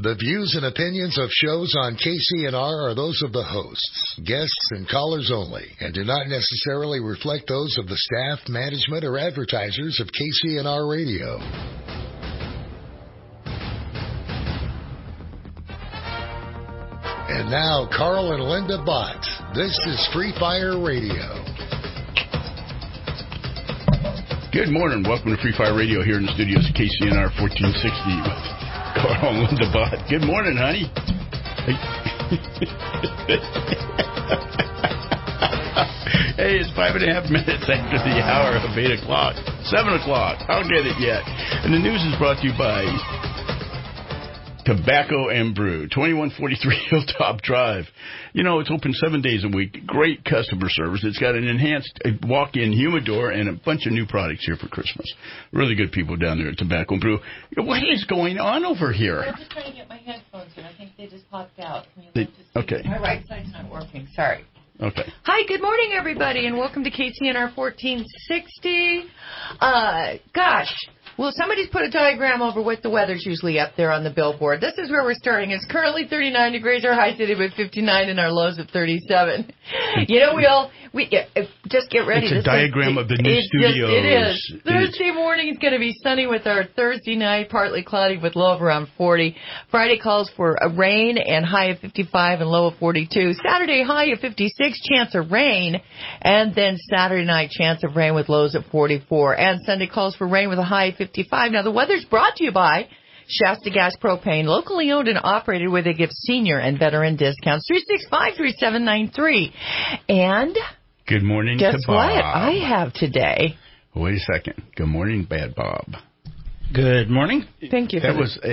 The views and opinions of shows on KCNR are those of the hosts, guests, and callers only, and do not necessarily reflect those of the staff, management, or advertisers of KCNR Radio. And now, Carl and Linda Bott. This is Free Fire Radio. Good morning. Welcome to Free Fire Radio here in the studios of KCNR 1460 with Carl and Linda Bott. Good morning, honey. Hey, it's 5.5 minutes after the hour of 8 o'clock. 7 o'clock. I'll get it yet. And the news is brought to you by Tobacco and Brew, 2143 Hilltop Drive. You know, it's open 7 days a week. Great customer service. It's got an enhanced walk-in humidor and a bunch of new products here for Christmas. Really good people down there at Tobacco and Brew. What is going on over here? I'm just trying to get my headphones in. I think they just popped out. Okay. My right side's not working. Sorry. Okay. Hi, good morning, everybody, and welcome to KCNR 1460. Gosh. Well, somebody's put a diagram over what the weather's usually up there on the billboard. This is where we're starting. It's currently 39 degrees. Our high today was 59 and our lows at 37. You know, we just get ready. It's a diagram of the new studios. It is. Thursday morning is going to be sunny with our Thursday night, partly cloudy with low of around 40. Friday calls for a rain and high of 55 and low of 42. Saturday, high of 56, chance of rain. And then Saturday night, chance of rain with lows of 44. And Sunday calls for rain with a high of 55. Now, the weather's brought to you by Shasta Gas Propane, locally owned and operated, where they give senior and veteran discounts. 365-3793. And good morning, guess to Bob. What I have today? Wait a second. Good morning, Bad Bob. Good morning. Thank you. That was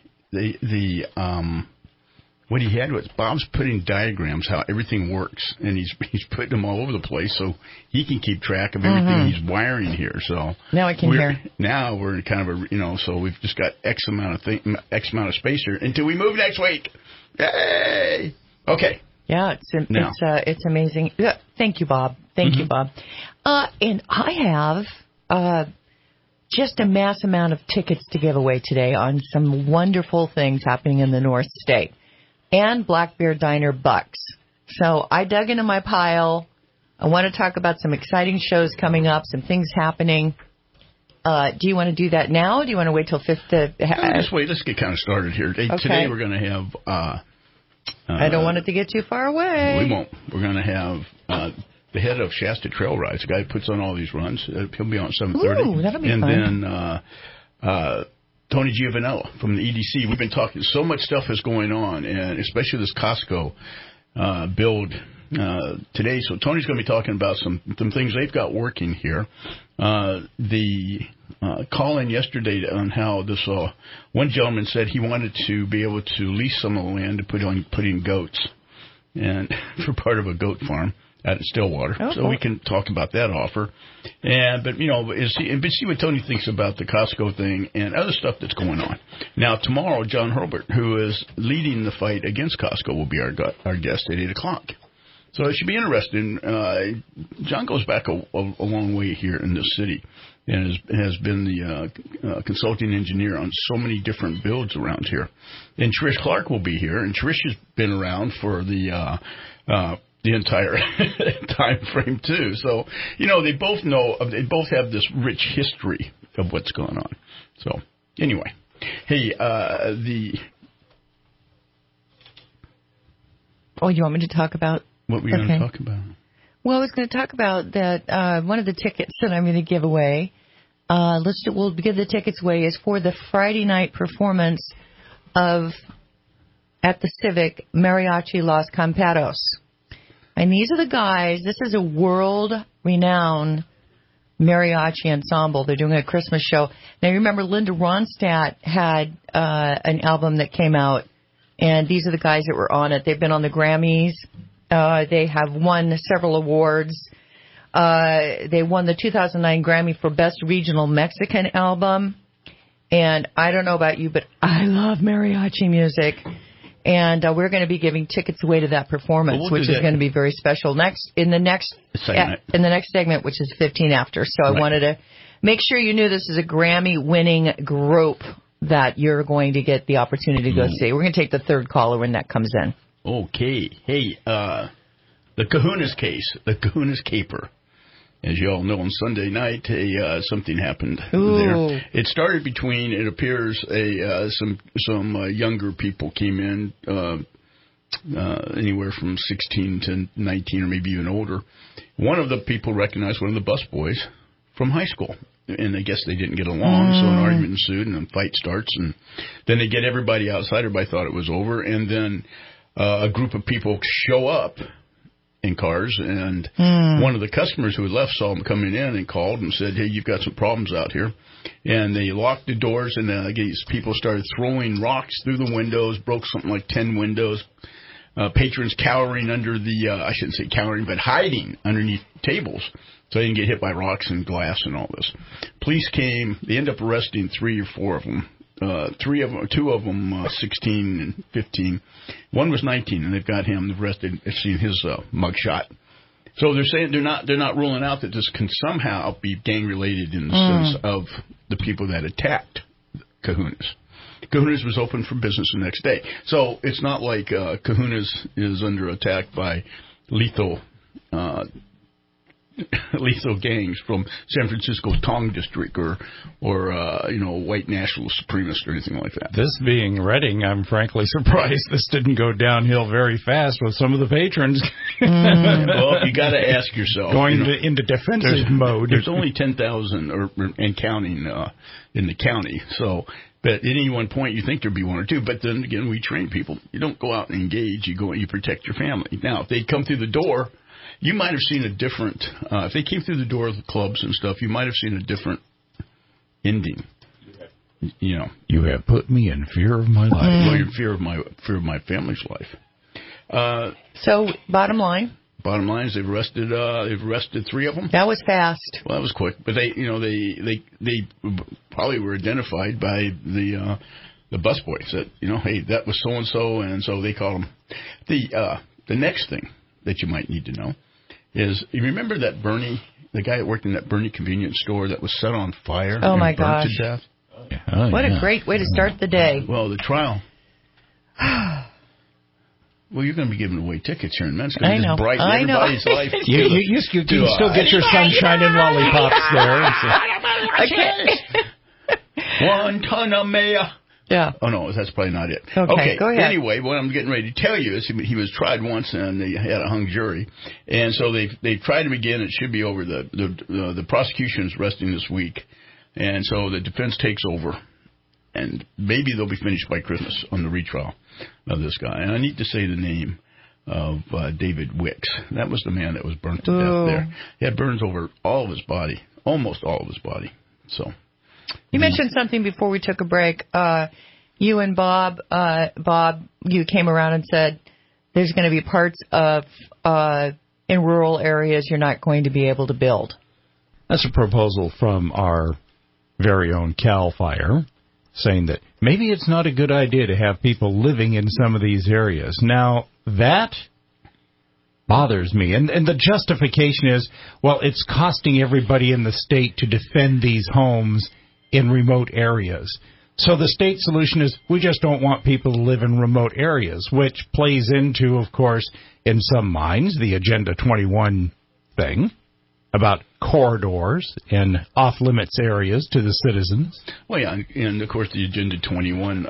what he had was Bob's putting diagrams how everything works, and he's putting them all over the place so he can keep track of everything he's wiring here. So now I can hear. Now we're in kind of so we've just got X amount of space here until we move next week. Yay! Okay. Yeah, it's amazing. Thank you, Bob. Thank you, Bob. And I have just a mass amount of tickets to give away today on some wonderful things happening in the North State. And Black Bear Diner Bucks. So I dug into my pile. I want to talk about some exciting shows coming up, some things happening. Do you want to do that now, or do you want to wait till 5th? Just wait. Let's get kind of started here. Okay. Today we're going to have... I don't want it to get too far away. We won't. We're going to have the head of Shasta Trail Rides, the guy who puts on all these runs. He'll be on at 7:30. Ooh, that'll be fun. And then... Tony Giovanella from the EDC. We've been talking, so much stuff is going on, and especially this Costco build today. So Tony's going to be talking about some things they've got working here. The call-in yesterday on how this one gentleman said he wanted to be able to lease some of the land to put in goats and for part of a goat farm out at Stillwater. Oh, so we can talk about that offer. But see what Tony thinks about the Costco thing and other stuff that's going on. Now, tomorrow, John Herbert, who is leading the fight against Costco, will be our guest at 8 o'clock. So it should be interesting. John goes back a long way here in this city and has been the consulting engineer on so many different builds around here. And Trish Clark will be here, and Trish has been around for the entire time frame too. So, they both have this rich history of what's going on. So, anyway, hey, Oh, you want me to talk about? What were you going to talk about? Well, I was going to talk about that one of the tickets that I'm going to give away. We'll give the tickets away is for the Friday night performance at the Civic Mariachi Los Campados. And these are the guys. This is a world-renowned mariachi ensemble. They're doing a Christmas show. Now, you remember Linda Ronstadt had an album that came out, and these are the guys that were on it. They've been on the Grammys. They have won several awards. They won the 2009 Grammy for Best Regional Mexican Album. And I don't know about you, but I love mariachi music. And we're going to be giving tickets away to that performance, which is going to be very special. In the next segment, which is 15 after. So I wanted to make sure you knew this is a Grammy-winning group. that you're going to get the opportunity to go see. We're going to take the third caller when that comes in. Okay. Hey, the Kahuna's case, the Kahuna's caper. As you all know, on Sunday night, something happened there. It started between, it appears, some younger people came in, anywhere from 16 to 19 or maybe even older. One of the people recognized one of the busboys from high school. And I guess they didn't get along, so an argument ensued, and a fight starts. And then they get everybody outside. Everybody thought it was over. And then a group of people show up in cars, and one of the customers who had left saw them coming in and called and said, hey, you've got some problems out here. And they locked the doors, and these people started throwing rocks through the windows, broke something like 10 windows. Patrons cowering under I shouldn't say cowering, but hiding underneath tables so they didn't get hit by rocks and glass and all this. Police came. They ended up arresting 3 or 4 of them. 2 of them, 16 and 15. One was 19, and they've got him arrested. They've seen his mugshot. So they're saying they're not ruling out that this can somehow be gang related in the sense of the people that attacked Kahuna's. Kahuna's was open for business the next day, so it's not like Kahuna's is under attack by lethal gangs from San Francisco's Tong District or white national supremacists or anything like that. This being Redding, I'm frankly surprised this didn't go downhill very fast with some of the patrons. Well, you got to ask yourself. Going into defensive mode. There's only 10,000 and counting in the county, so... But at any one point, you think there'd be 1 or 2. But then again, we train people. You don't go out and engage. You go and you protect your family. Now, if they'd come through the door, you might have seen a different. If they came through the door of the clubs and stuff, you might have seen a different ending. You have put me in fear of my life. Well, in fear of my family's life. So, bottom line. Bottom line is they've arrested 3 of them. That was fast. Well, that was quick, but they probably were identified by the busboys that hey, that was so and so, and so they called them. The next thing that you might need to know is you remember that Bernie, the guy that worked in that Bernie convenience store that was set on fire. Oh my gosh! To death. What a great way to start the day. Well, the trial. Well, you're going to be giving away tickets here in minutes. I know. Just brighten everybody's life. You can still get your sunshine and lollipops there. 1 ton of mayo. Yeah. Oh, no, that's probably not it. Okay, go ahead. Anyway, what I'm getting ready to tell you is he was tried once, and they had a hung jury. And so they've tried him again. It should be over. The prosecution is resting this week. And so the defense takes over. And maybe they'll be finished by Christmas on the retrial of this guy. And I need to say the name of David Wicks. That was the man that was burnt to death there. He had burns over all of his body, almost all of his body. So you mentioned something before we took a break. You and Bob, you came around and said there's going to be parts of in rural areas you're not going to be able to build. That's a proposal from our very own CAL FIRE, saying that maybe it's not a good idea to have people living in some of these areas. Now, that bothers me. And the justification is, well, it's costing everybody in the state to defend these homes in remote areas. So the state solution is we just don't want people to live in remote areas, which plays into, of course, in some minds, the Agenda 21 thing about corridors and off-limits areas to the citizens. Well, yeah, and, of course, the Agenda 21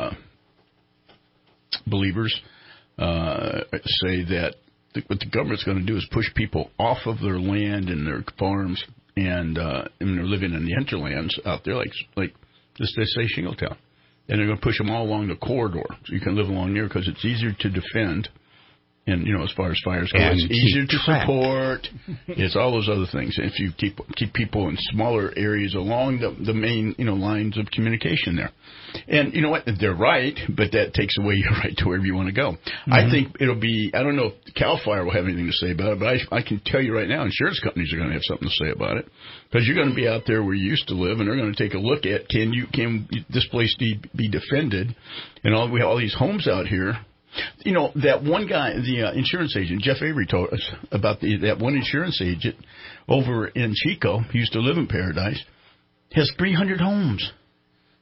believers say that what the government's going to do is push people off of their land and their farms, and they're living in the hinterlands out there, like just they say Shingletown. And they're going to push them all along the corridor, so you can live along there because it's easier to defend. And, as far as fires go, it's easier to support. It's all those other things. If you keep people in smaller areas along the main, lines of communication there. And you know what? They're right, but that takes away your right to wherever you want to go. Mm-hmm. I think it'll be, I don't know if CAL FIRE will have anything to say about it, but I can tell you right now, insurance companies are going to have something to say about it. Because you're going to be out there where you used to live, and they're going to take a look at, can this place be defended? And we have all these homes out here. That one guy, the insurance agent, Jeff Avery, told us about that one insurance agent over in Chico, he used to live in Paradise, has 300 homes.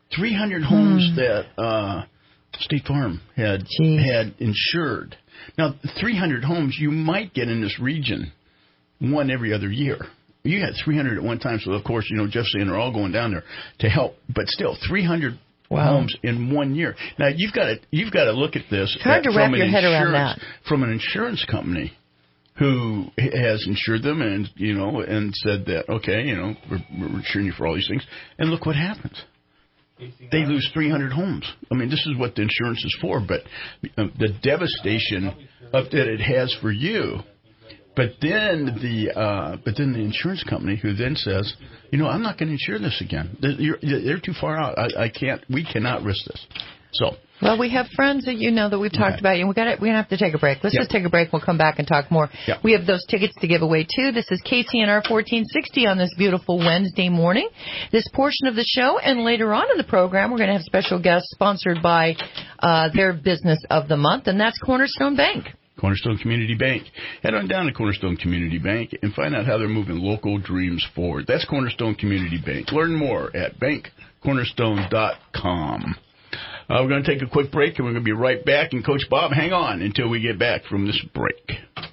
300 homes that State Farm had insured. Now, 300 homes you might get in this region, one every other year. You had 300 at one time, so of course, Jeff's saying they're all going down there to help, but still 300 homes in 1 year. Now you've got to look at this. It's hard to wrap your head around that. From an insurance company who has insured them and said that we're insuring you for all these things, and look what happens. They lose 300 homes. I mean, this is what the insurance is for, but the devastation that it has for you. But then the insurance company who then says, I'm not going to insure this again. They're too far out. We cannot risk this. So. Well, we have friends that that we've talked about, and we're gonna have to take a break. Let's just take a break. We'll come back and talk more. Yep. We have those tickets to give away too. This is KCNR 1460 on this beautiful Wednesday morning. This portion of the show, and later on in the program, we're going to have special guests sponsored by their business of the month, and that's Cornerstone Bank. Cornerstone Community Bank. Head on down to Cornerstone Community Bank and find out how they're moving local dreams forward. That's Cornerstone Community Bank. Learn more at bankcornerstone.com. We're going to take a quick break, and we're going to be right back. And Coach Bob, hang on until we get back from this break.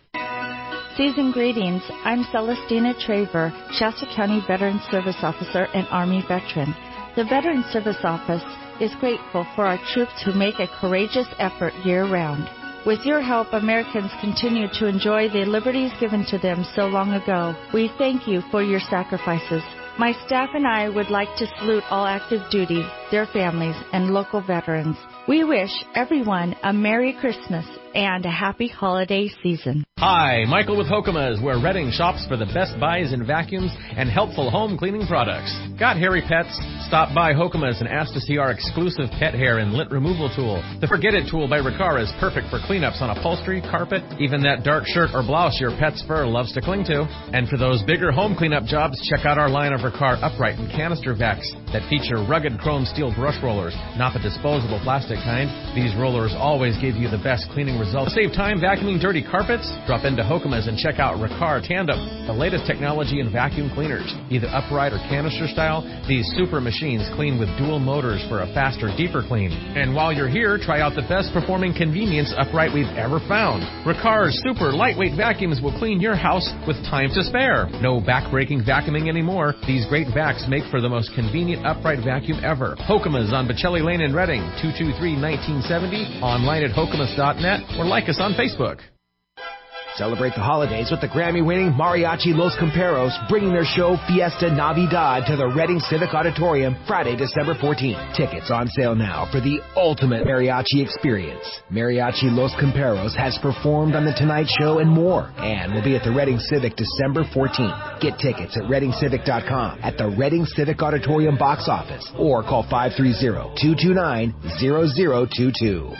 Season greetings. I'm Celestina Traver, Shasta County Veteran Service Officer and Army veteran. The Veteran Service Office is grateful for our troops who make a courageous effort year-round. With your help, Americans continue to enjoy the liberties given to them so long ago. We thank you for your sacrifices. My staff and I would like to salute all active duty, their families, and local veterans. We wish everyone a Merry Christmas and a happy holiday season. Hi, Michael with Hokumas, where Redding shops for the best buys in vacuums and helpful home cleaning products. Got hairy pets? Stop by Hokumas and ask to see our exclusive pet hair and lint removal tool. The Forget It tool by Riccar is perfect for cleanups on upholstery, carpet, even that dark shirt or blouse your pet's fur loves to cling to. And for those bigger home cleanup jobs, check out our line of Riccar upright and canister vacs that feature rugged chrome steel brush rollers, not the disposable plastic kind. These rollers always give you the best cleaning results. Save time vacuuming dirty carpets? Drop into Hokumas and check out Riccar Tandem, the latest technology in vacuum cleaners. Either upright or canister style, these super machines clean with dual motors for a faster, deeper clean. And while you're here, try out the best performing convenience upright we've ever found. Riccar's super lightweight vacuums will clean your house with time to spare. No back-breaking vacuuming anymore. These great vacs make for the most convenient upright vacuum ever. Hokumas on Bocelli Lane in Redding, 223-1970, online at hokumas.net, or like us on Facebook. Celebrate the holidays with the Grammy-winning Mariachi Los Camperos, bringing their show Fiesta Navidad to the Redding Civic Auditorium Friday, December 14th. Tickets on sale now for the ultimate mariachi experience. Mariachi Los Camperos has performed on The Tonight Show and more, and will be at the Redding Civic December 14th. Get tickets at ReddingCivic.com, at the Redding Civic Auditorium box office, or call 530-229-0022.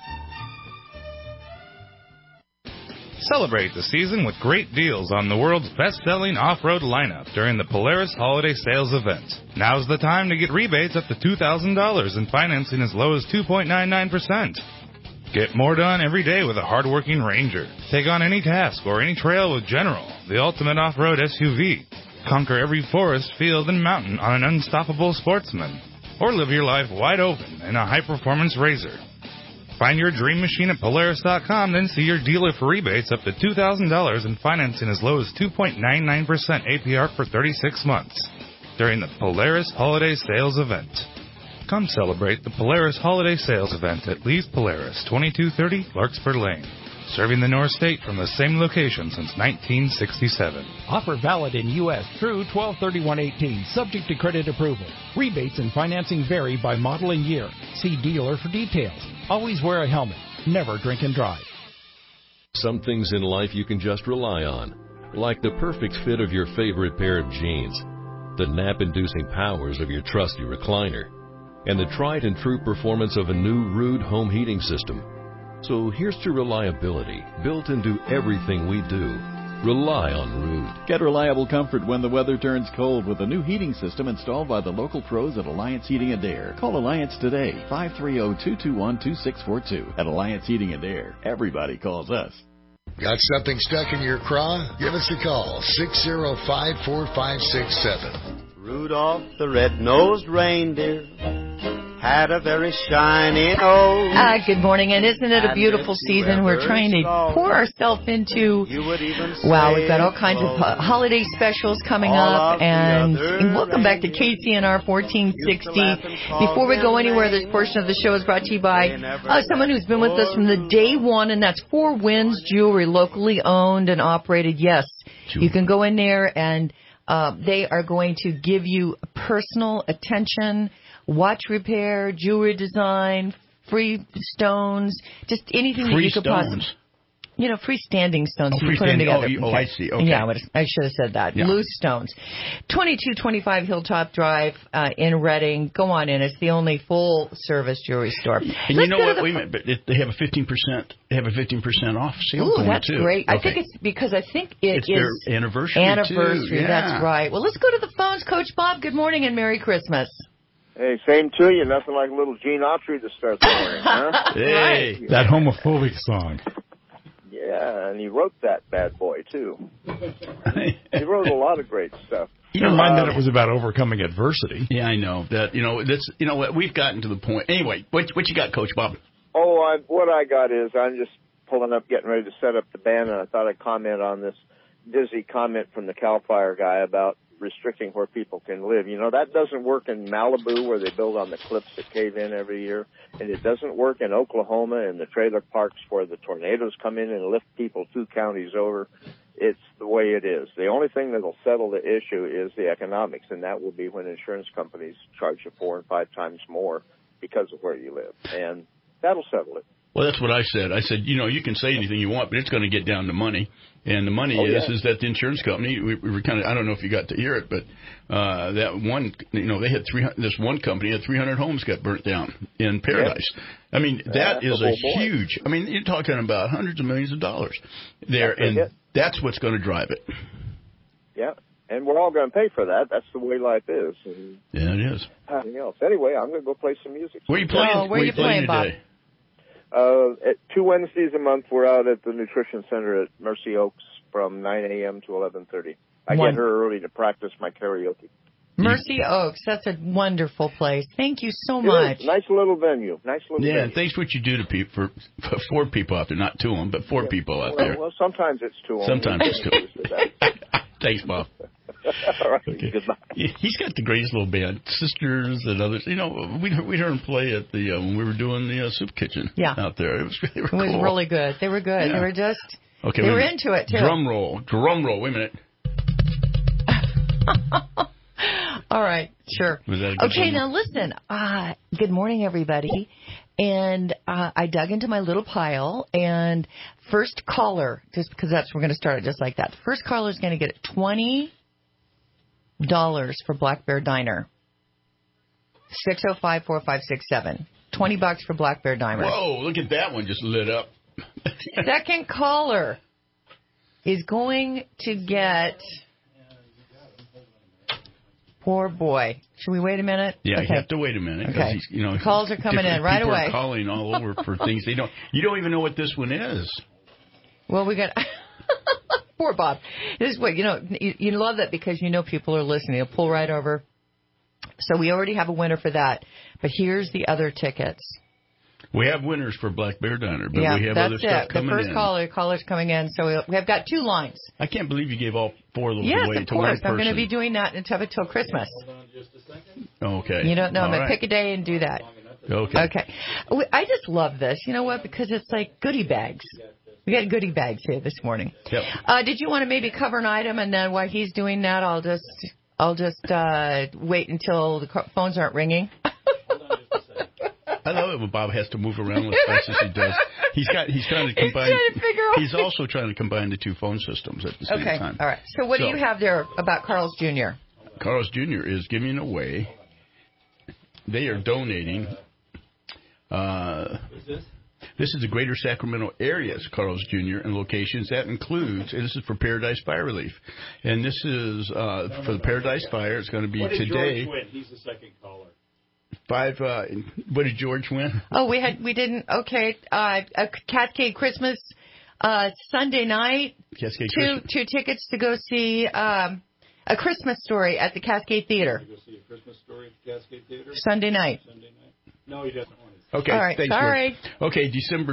Celebrate the season with great deals on the world's best-selling off-road lineup during the Polaris Holiday Sales event. Now's the time to get rebates up to $2,000 and financing as low as 2.99%. Get more done every day with a hard-working Ranger. Take on any task or any trail with General, the ultimate off-road SUV. Conquer every forest, field, and mountain on an unstoppable Sportsman. Or live your life wide open in a high-performance RZR. Find your dream machine at Polaris.com, then see your dealer for rebates up to $2,000 and financing as low as 2.99% APR for 36 months during the Polaris Holiday Sales event. Come celebrate the Polaris Holiday Sales event at Lee's Polaris, 2230 Larkspur Lane. Serving the North State from the same location since 1967. Offer valid in U.S. through 12/31/18, subject to credit approval. Rebates and financing vary by model and year. See dealer for details. Always wear a helmet. Never drink and drive. Some things in life you can just rely on, like the perfect fit of your favorite pair of jeans, the nap-inducing powers of your trusty recliner, and the tried and true performance of a new Ruud home heating system. So here's to reliability, built into everything we do. Rely on Ruud. Get reliable comfort when the weather turns cold with a new heating system installed by the local pros at Alliance Heating and Air. Call Alliance today, 530-221-2642. At Alliance Heating and Air, everybody calls us. Got something stuck in your craw? Give us a call, 605-4567. Rudolph the red-nosed reindeer had a very shiny nose. Good morning, and isn't it a beautiful season? We're trying to pour ourselves into, wow, we've got all kinds of holiday specials coming up, and welcome back to KCNR 1460. Before we go anywhere, this portion of the show is brought to you by someone who's been with us from the day one, and that's Four Winds Jewelry, locally owned and operated. Yes, you can go in there, and they are going to give you personal attention, watch repair, jewelry design, free stones, just anything that you could possibly. You know, freestanding stones. Oh, you put them together. I see. Okay. Yeah, I should have said that. Yeah. Loose stones. 2225 Hilltop Drive in Reading. Go on in. It's the only full-service jewelry store. And you know what? Wait a minute. But they have a 15%. They have a 15% off sale. Ooh, that's too. Great. Okay. I think it's because it's their anniversary. Too. Yeah. That's right. Well, let's go to the phones, Coach Bob. Good morning and Merry Christmas. Hey, same to you. Nothing like little Gene Autry to start the morning, huh? Hey, that homophobic song. Yeah, and he wrote that bad boy, too. He wrote a lot of great stuff. You don't mind that it was about overcoming adversity. Yeah, I know. That, what, we've gotten to the point. Anyway, what you got, Coach Bob? Oh, what I got is I'm just pulling up, getting ready to set up the band, and I thought I'd comment on this dizzy comment from the CAL FIRE guy about restricting where people can live. You know, that doesn't work in Malibu where they build on the cliffs that cave in every year. And it doesn't work in Oklahoma and the trailer parks where the tornadoes come in and lift people 2 counties over. It's the way it is. The only thing that will settle the issue is the economics, and that will be when insurance companies charge you 4 and 5 times more because of where you live. And that'll settle it. Well, that's what I said. I said, you can say anything you want, but it's going to get down to money. And the money is that the insurance company, we were kind of, I don't know if you got to hear it, but that one, they had this one company had 300 homes got burnt down in Paradise. Yep. I mean, that is a huge, I mean, you're talking about hundreds of millions of dollars there, and that's what's going to drive it. Yeah. And we're all going to pay for that. That's the way life is. And yeah, it is. Nothing else. Anyway, I'm going to go play some music. Where are you playing? Where are you playing, Bob? Today? At 2 Wednesdays a month, we're out at the Nutrition Center at Mercy Oaks from 9 a.m. to 11:30. I get here early to practice my karaoke. Mercy Oaks, that's a wonderful place. Thank you so much. Nice little venue. venue. And thanks for what you do to people, for 4 people out there, not 2 of them, but 4 people out there. Well, sometimes it's 2 of them. Sometimes it's 2. Thanks, Bob. All right. Okay. Goodbye. He's got the greatest little band, Sisters and others. We heard him play at the when we were doing the soup kitchen out there. It was cool. Really good. They were good. Yeah. They were just they were into it too. Drum roll. Wait a minute. All right, sure. Okay, now listen. Good morning, everybody. And I dug into my little pile, and first caller, just because we're going to start it just like that. First caller is going to get $20 for Black Bear Diner. 605-4567. $20 for Black Bear Diner. Whoa! Look at that one, just lit up. Second caller is going to get. Poor boy. Should we wait a minute? Yeah, you have to wait a minute because calls are coming in right away. People are calling all over for things they don't. You don't even know what this one is. Well, we got poor Bob. This is what you love that because people are listening. They'll pull right over. So we already have a winner for that. But here's the other tickets. We have winners for Black Bear Diner, but we have other stuff coming in. The first caller's coming in, so we have got 2 lines. I can't believe you gave all 4 of those away to one person. Yes, of course. I'm going to be doing that until Christmas. Hold on just a second. Okay. You don't know. I'm going to pick a day and do that. Okay. I just love this. You know what? Because it's like goodie bags. We got goodie bags here this morning. Yep. Did you want to maybe cover an item, and then while he's doing that, I'll just wait until the phones aren't ringing? I love it when Bob has to move around as fast as he does. He's trying to combine. He's also trying to combine the 2 phone systems at the same time. All right. So what do you have there about Carl's Jr.? Carl's Jr. is giving away. They are donating. This is the Greater Sacramento area's Carl's Jr. and locations. That includes, and this is for Paradise Fire Relief. And this is for the Paradise Fire. It's going to be today. George win? He's the second caller. 5. What did George win? Oh, we didn't. Okay, a Cascade Christmas Sunday night. Cascade Christmas. 2 tickets to go see A Christmas Story at the Cascade Theater. To go see A Christmas Story at the Cascade Theater. Sunday night. No, he doesn't want to. Okay, all right, thanks, sorry. George. Okay, December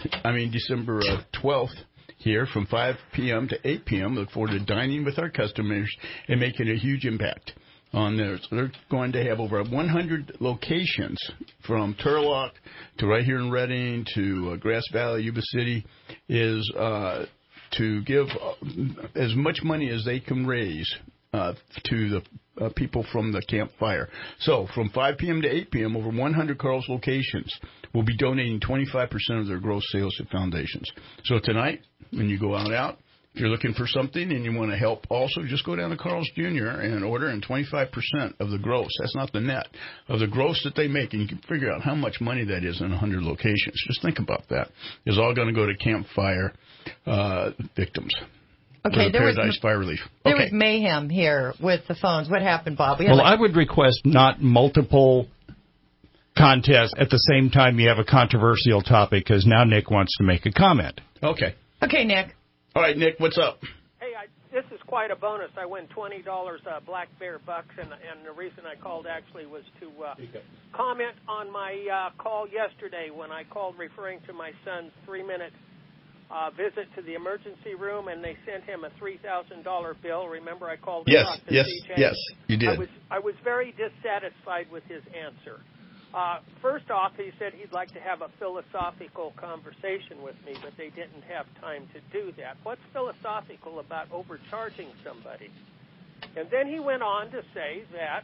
12th here from 5 p.m. to 8 p.m. Look forward to dining with our customers and making a huge impact on theirs. They're going to have over 100 locations from Turlock to right here in Redding to Grass Valley, Yuba City, is to give as much money as they can raise to the people from the campfire. So from 5 p.m. to 8 p.m., over 100 Carl's locations will be donating 25% of their gross sales to foundations. So tonight, when you go out, if you're looking for something and you want to help also, just go down to Carl's Jr. and order, and 25% of the gross, that's not the net, of the gross that they make, and you can figure out how much money that is in 100 locations. Just think about that. Is all going to go to campfire victims. Okay, there Paradise Fire Relief. There was mayhem here with the phones. What happened, Bob? Well, I would request not multiple contests at the same time you have a controversial topic, because now Nick wants to make a comment. Okay. Okay, Nick. All right, Nick, what's up? Hey, this is quite a bonus. I win $20 Black Bear bucks, and the reason I called actually was to comment on my call yesterday when I called referring to my son's 3-minute visit to the emergency room, and they sent him a $3,000 bill. Remember, I called and talked to CJ? Yes, you did. I was very dissatisfied with his answer. First off, he said he'd like to have a philosophical conversation with me, but they didn't have time to do that. What's philosophical about overcharging somebody? And then he went on to say that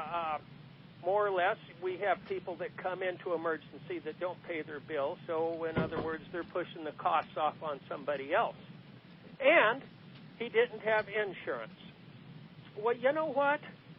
more or less, we have people that come into emergency that don't pay their bill, so in other words, they're pushing the costs off on somebody else. And he didn't have insurance. Well, you know what?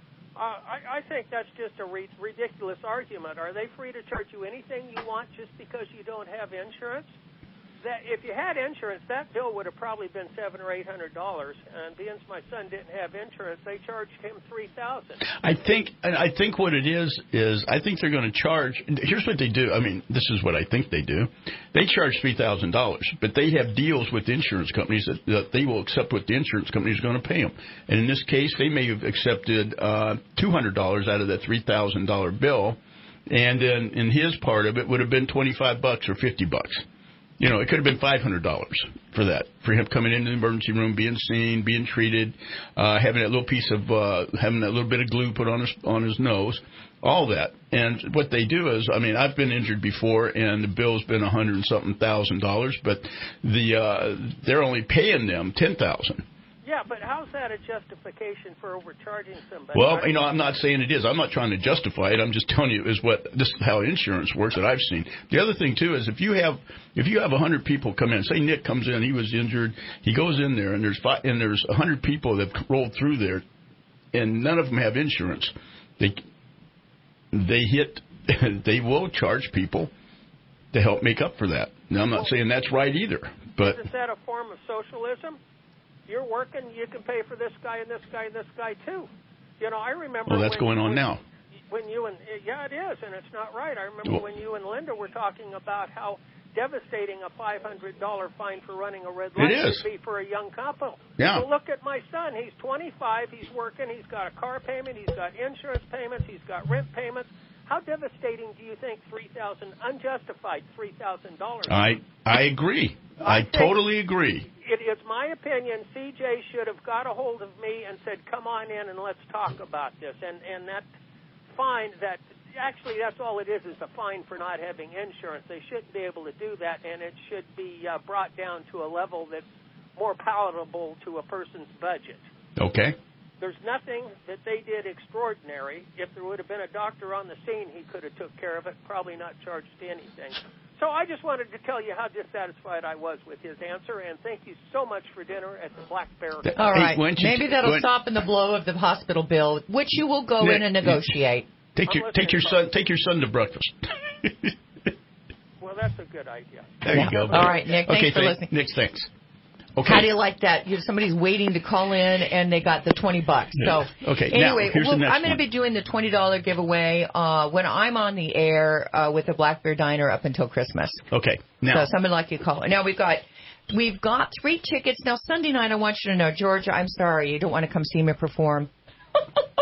I think that's just a ridiculous argument. Are they free to charge you anything you want just because you don't have insurance? That if you had insurance, that bill would have probably been $700 or $800. And being my son didn't have insurance, they charged him $3,000. I think what it is I think they're going to charge. Here's what they do. I mean, this is what I think they do. They charge $3,000, but they have deals with insurance companies that they will accept what the insurance company is going to pay them. And in this case, they may have accepted $200 out of that $3,000 bill, and then in his part of it would have been $25 or $50. You know, it could have been $500 for that, for him coming into the emergency room, being seen, being treated, having that little piece of, having that little bit of glue put on his nose, all that. And what they do is, I mean, I've been injured before, and the bill's been $100-something thousand, but they're only paying them $10,000. Yeah, but how's that a justification for overcharging somebody? Well, you know, I'm not saying it is. I'm not trying to justify it. I'm just telling you this is how insurance works that I've seen. The other thing too is if you have 100 people come in, say Nick comes in, he was injured, he goes in there, and there's 100 people that rolled through there, and none of them have insurance. They will charge people to help make up for that. Now, I'm not saying that's right either, but isn't that a form of socialism? You're working, you can pay for this guy and this guy and this guy too. You know, I remember. Well, that's going on now. When you and yeah, it is, and it's not right. I remember when you and Linda were talking about how devastating a $500 fine for running a red light would be for a young couple. Yeah. So look at my son. He's 25. He's working. He's got a car payment. He's got insurance payments. He's got rent payments. How devastating do you think unjustified $3,000? I agree. I totally agree. It's my opinion CJ should have got a hold of me and said, come on in and let's talk about this. And that fine, actually that's all it is a fine for not having insurance. They shouldn't be able to do that, and it should be brought down to a level that's more palatable to a person's budget. Okay. There's nothing that they did extraordinary. If there would have been a doctor on the scene, he could have took care of it, probably not charged anything. So I just wanted to tell you how dissatisfied I was with his answer, and thank you so much for dinner at the Black Bear. All right. Maybe that'll soften the blow of the hospital bill, which you will go in and negotiate. Take your son to breakfast. Well, that's a good idea. There you go. All right, Nick. Thanks for listening. Nick, thanks. Okay. How do you like that? Somebody's waiting to call in, and they got the $20. So okay. Anyway, now, here's the next I'm going to be doing the $20 giveaway when I'm on the air with the Black Bear Diner up until Christmas. Okay. Now, so somebody like you call. Now we've got 3 tickets. Now Sunday night, I want you to know, Georgia, I'm sorry, you don't want to come see me perform.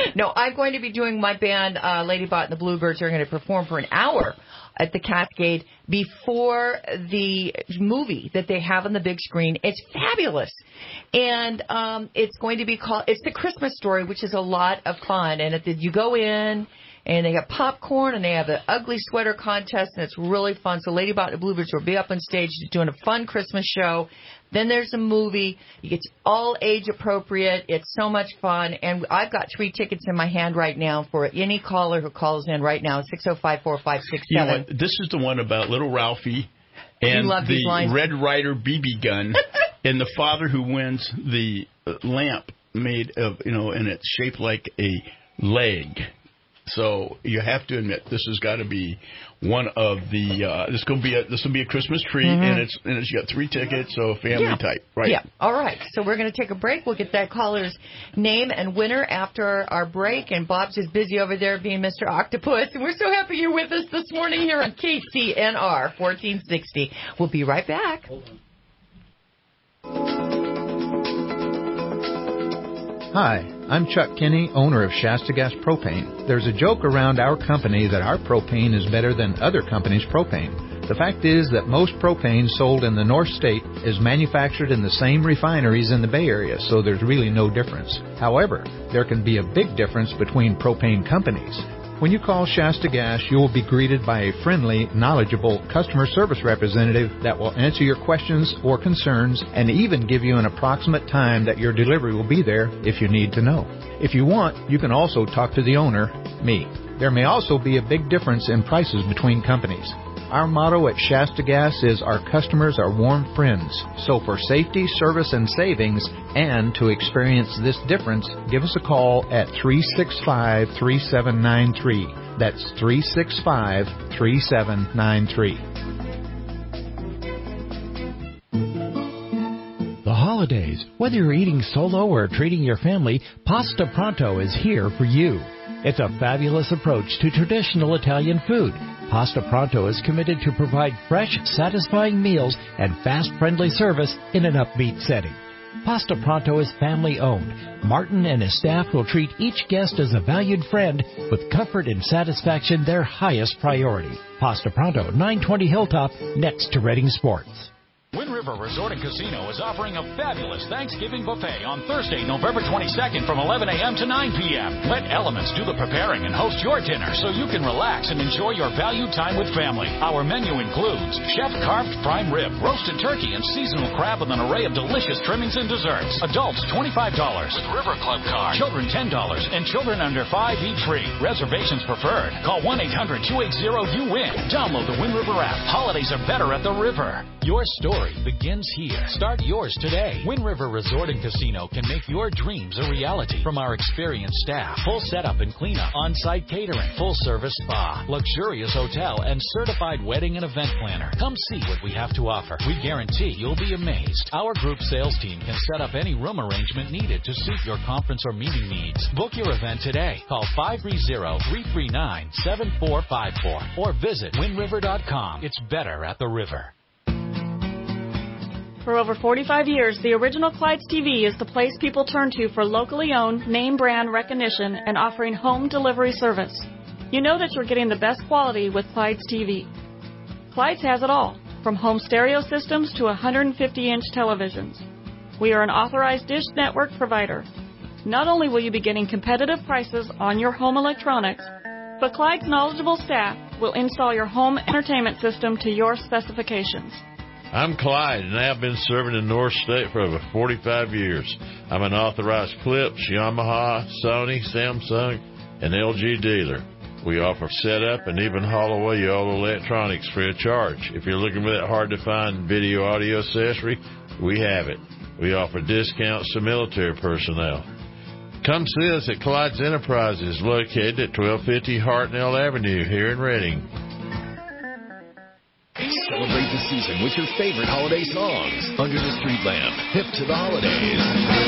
No, I'm going to be doing my band, Lady Bot and the Bluebirds, are going to perform for an hour at the Cascade before the movie that they have on the big screen. It's fabulous. And it's going to be called, it's The Christmas Story, which is a lot of fun. And you go in, and they have popcorn, and they have an ugly sweater contest, and it's really fun. So Lady Bot and the Bluebirds will be up on stage doing a fun Christmas show. Then there's a movie. It's all age appropriate. It's so much fun. And I've got 3 tickets in my hand right now for any caller who calls in right now, 605-4567. You know what? This is the one about little Ralphie and the Red Ryder BB gun and the father who wins the lamp made of, and it's shaped like a leg. So you have to admit this has got to be one of the. This will be a Christmas treat, and it's got 3 tickets, so family type, right? Yeah. All right. So we're going to take a break. We'll get that caller's name and winner after our break. And Bob's just busy over there being Mr. Octopus, and we're so happy you're with us this morning here on KCNR 1460. We'll be right back. Hi, I'm Chuck Kinney, owner of Shasta Gas Propane. There's a joke around our company that our propane is better than other companies' propane. The fact is that most propane sold in the North State is manufactured in the same refineries in the Bay Area, so there's really no difference. However, there can be a big difference between propane companies. When you call Shasta Gas, you will be greeted by a friendly, knowledgeable customer service representative that will answer your questions or concerns and even give you an approximate time that your delivery will be there if you need to know. If you want, you can also talk to the owner, me. There may also be a big difference in prices between companies. Our motto at Shasta Gas is our customers are warm friends. So for safety, service, and savings, and to experience this difference, give us a call at 365-3793. That's 365-3793. The holidays. Whether you're eating solo or treating your family, Pasta Pronto is here for you. It's a fabulous approach to traditional Italian food. Pasta Pronto is committed to provide fresh, satisfying meals and fast, friendly service in an upbeat setting. Pasta Pronto is family-owned. Martin and his staff will treat each guest as a valued friend with comfort and satisfaction their highest priority. Pasta Pronto, 920 Hilltop, next to Reading Sports. Wind River Resort and Casino is offering a fabulous Thanksgiving buffet on Thursday, November 22nd from 11 a.m. to 9 p.m. Let Elements do the preparing and host your dinner so you can relax and enjoy your valued time with family. Our menu includes chef-carved prime rib, roasted turkey, and seasonal crab with an array of delicious trimmings and desserts. Adults, $25 with River Club card. Children, $10, and children under 5 eat free. Reservations preferred. Call 1-800-280-YOU-WIN. Download the Wind River app. Holidays are better at the river. Your story begins here. Start yours today. Wind River Resort and Casino can make your dreams a reality. From our experienced staff, full setup and cleanup, on-site catering, full-service spa, luxurious hotel, and certified wedding and event planner. Come see what we have to offer. We guarantee you'll be amazed. Our group sales team can set up any room arrangement needed to suit your conference or meeting needs. Book your event today. Call 530-339-7454 or visit windriver.com. It's better at the river. For over 45 years, the original Clyde's TV is the place people turn to for locally owned, name brand recognition and offering home delivery service. You know that you're getting the best quality with Clyde's TV. Clyde's has it all, from home stereo systems to 150-inch televisions. We are an authorized Dish Network provider. Not only will you be getting competitive prices on your home electronics, but Clyde's knowledgeable staff will install your home entertainment system to your specifications. I'm Clyde, and I've been serving in North State for over 45 years. I'm an authorized Philips, Yamaha, Sony, Samsung, and LG dealer. We offer setup and even haul away your old electronics free of charge. If you're looking for that hard-to-find video audio accessory, we have it. We offer discounts to military personnel. Come see us at Clyde's Enterprises, located at 1250 Hartnell Avenue here in Reading. Celebrate the season with your favorite holiday songs. Under the Street Lamp, hip to the holidays.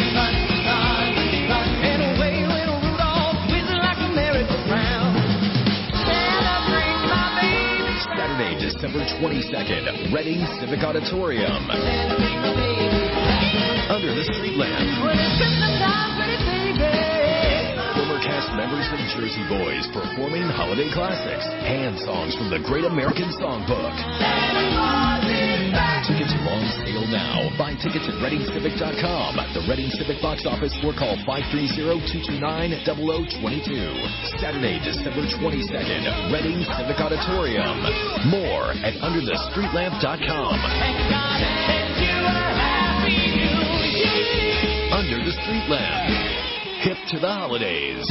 Saturday, December 22nd, Reading Civic Auditorium. Under the Street Lamp. Former best members of Jersey Boys performing holiday classics and songs from the Great American Songbook. Tickets are on sale now. Buy tickets at ReadingCivic.com, the Reading Civic box office, or call 530-229-0022. Saturday, December 22nd, Reading Civic Auditorium. More at UnderTheStreetLamp.com. Under the Street Lamp. Hip to the holidays.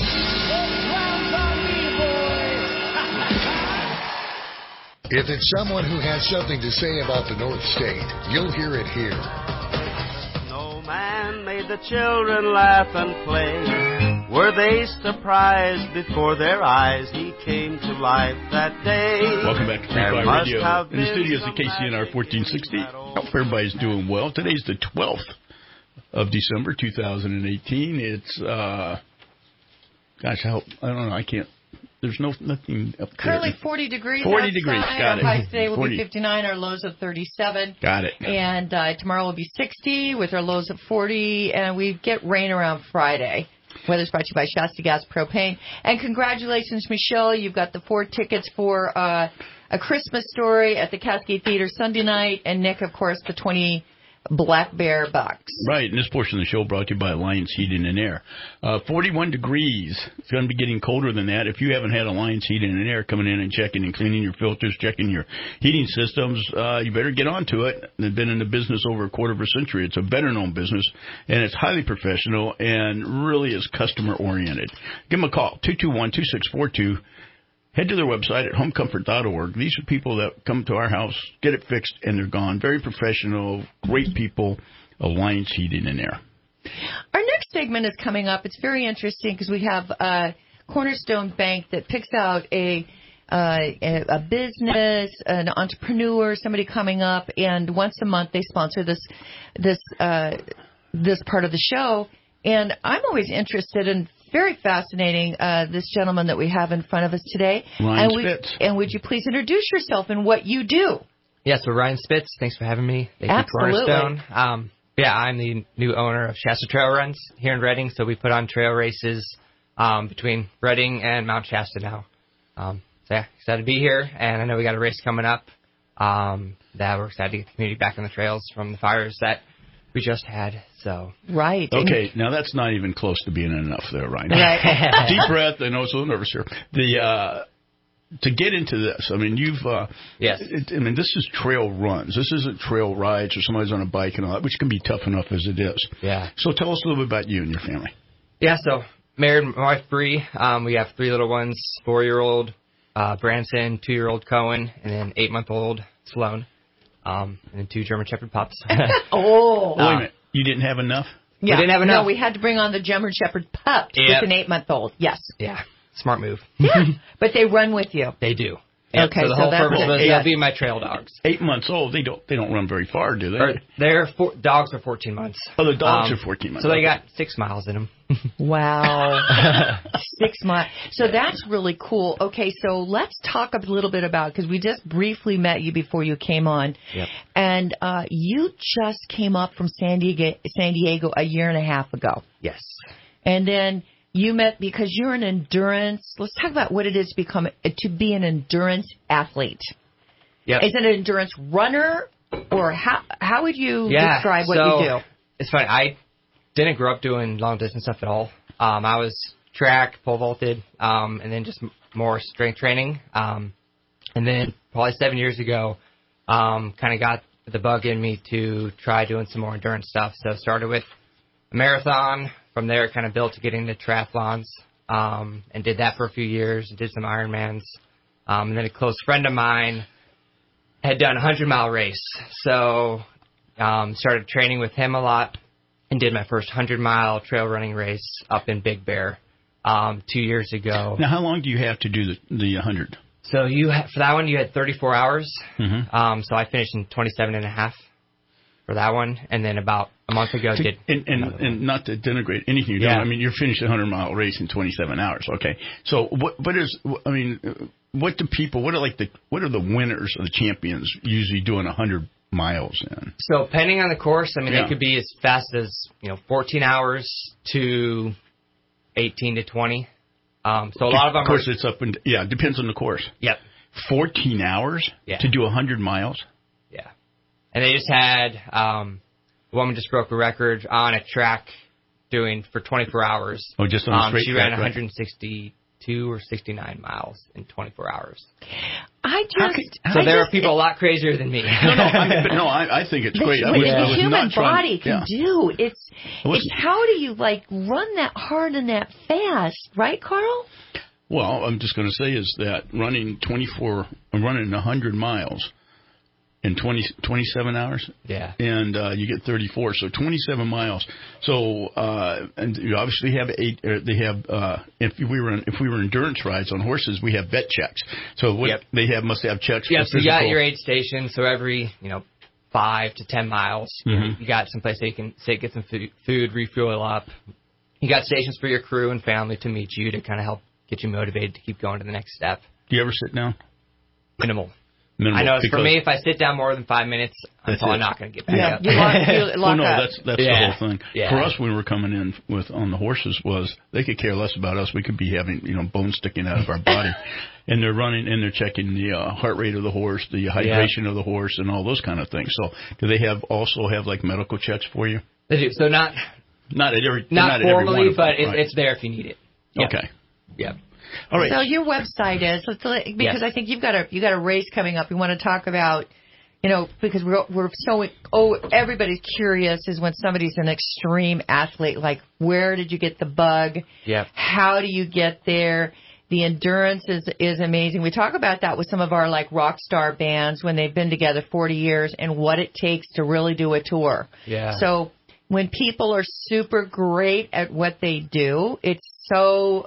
If it's someone who has something to say about the North State, you'll hear it here. Snowman made the children laugh and play. Were they surprised before their eyes he came to life that day? Welcome back to Free Fire Radio. In the studios at KCNR 1460. Hope everybody's doing well. Today's the 12th of December 2018. It's, I don't know, I can't. There's nothing up there. Currently 40 degrees 40 outside. degrees, got Our it. highs today will 40. be 59, our lows of 37. Got it. And tomorrow will be 60 with our lows of 40, and we get rain around Friday. Weather's brought to you by Shasta Gas Propane. And congratulations, Michelle. You've got the 4 tickets for A Christmas Story at the Cascade Theater Sunday night, and Nick, of course, the 20 Black Bear bucks. Right, and this portion of the show brought to you by Alliance Heating and Air. 41 degrees. It's going to be getting colder than that. If you haven't had Alliance Heating and Air coming in and checking and cleaning your filters, checking your heating systems, you better get onto it. They've been in the business over a quarter of a century. It's a better-known business, and it's highly professional and really is customer-oriented. Give them a call, 221-2642. Head to their website at homecomfort.org. These are people that come to our house, get it fixed, and they're gone. Very professional, great people, Alliance Heating and Air. Our next segment is coming up. It's very interesting because we have Cornerstone Bank that picks out a business, an entrepreneur, somebody coming up, and once a month they sponsor this part of the show. And I'm always interested in. Very fascinating, this gentleman that we have in front of us today. Ryan Spitz. And would you please introduce yourself and what you do? Yes, we're Ryan Spitz. Thanks for having me. Thank Absolutely. you, Cornerstone. I'm the new owner of Shasta Trail Runs here in Reading, so we put on trail races between Reading and Mount Shasta now. Excited to be here, and I know we got a race coming up that we're excited to get the community back on the trails from the fires that we just had. So right. Okay, now that's not even close to being enough there, Ryan. Right. Deep breath. I know it's a little nervous here. To get into this, I mean, yes. This is trail runs. This isn't trail rides or somebody's on a bike and all that, which can be tough enough as it is. Yeah. So tell us a little bit about you and your family. Yeah. So married, my wife Bree. We have 3 little ones: 4-year-old Branson, 2-year-old Cohen, and then 8-month-old Sloan. And then 2 German Shepherd pups. Wait a minute. You didn't have enough? Yeah. We didn't have enough. No, we had to bring on the German Shepherd pups Yep. with an 8-month-old. Yes. Yeah. Smart move. Yeah. But they run with you. They do. Okay. So the whole purpose was yes. they'll be my trail dogs. 8 months old. They don't run very far, do they? Dogs are 14 months. Oh, the dogs are 14 months. So they got 6 miles in them. Wow. 6 miles. So that's really cool. Okay, so let's talk a little bit about, because we just briefly met you before you came on. Yep. And you just came up from San Diego a year and a half ago. Yes. And then you met because you're an endurance. Let's talk about what it is to be an endurance athlete. Yep. Is it an endurance runner, or how would you describe what you do? It's funny. I didn't grow up doing long distance stuff at all. I was track, pole vaulted, and then just more strength training. And then probably 7 years ago, kind of got the bug in me to try doing some more endurance stuff. So started with a marathon. From there, it kind of built to getting into triathlons, and did that for a few years, and did some Ironmans. And then a close friend of mine had done a 100-mile race. So started training with him a lot and did my first 100-mile trail running race up in Big Bear 2 years ago. Now, how long do you have to do the 100? So for that one, you had 34 hours. Mm-hmm. So I finished in 27 and a half for that one. And then about a month ago did... And not to denigrate anything you're doing. I mean, you're finished a 100-mile race in 27 hours. Okay. So what are the winners or the champions usually doing 100 miles in? So depending on the course, I mean, they could be as fast as, 14 hours to 18 to 20. So a lot of them. Of course, it's up and it depends on the course. Yep. 14 hours to do 100 miles. Yeah, and they just had a woman just broke a record on a track doing for 24 hours. Oh, just on a straight she track, ran 162 or 69 miles in 24 hours. So there are people a lot crazier than me. I think it's great. What the human body can do. It's how do you run that hard and that fast, right, Carl? Well, I'm just going to say is that running 100 miles in 27 hours. Yeah. And you get 34, so 27 miles. So and you obviously have they have if we were endurance rides on horses, we have vet checks. So they must have checks. Yeah, for so you got your aid station. So every 5 to 10 miles, you got someplace that you can get some food, refuel up. You got stations for your crew and family to meet you to kind of help get you motivated to keep going to the next step. Do you ever sit down? Minimal. I know for me, if I sit down more than 5 minutes, I'm probably not going to get back up. You lock up. That's the whole thing. Yeah. For us, when we were coming in on the horses, was they could care less about us. We could be having bones sticking out of our body, and they're running and they're checking the heart rate of the horse, the hydration of the horse, and all those kind of things. So, do they also have medical checks for you? They do. So not formally, but it's there if you need it. Yep. Okay. Yeah. All right. So your website is because I think you've got a race coming up. We want to talk about, because we're so everybody's curious is when somebody's an extreme athlete, like where did you get the bug? Yeah. How do you get there? The endurance is amazing. We talk about that with some of our rock star bands when they've been together 40 years and what it takes to really do a tour. Yeah. So when people are super great at what they do, it's so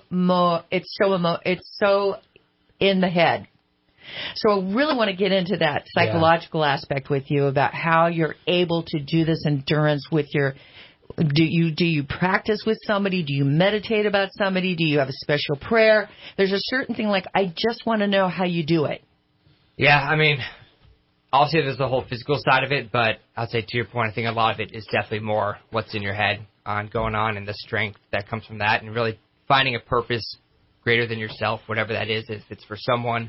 in the head. So I really want to get into that psychological aspect with you about how you're able to do this endurance with your. Do you practice with somebody? Do you meditate about somebody? Do you have a special prayer? There's a certain thing I just want to know how you do it. Yeah, I mean, obviously there's the whole physical side of it, but I'd say to your point, I think a lot of it is definitely more what's in your head going on and the strength that comes from that, and really finding a purpose greater than yourself, whatever that is, if it's for someone.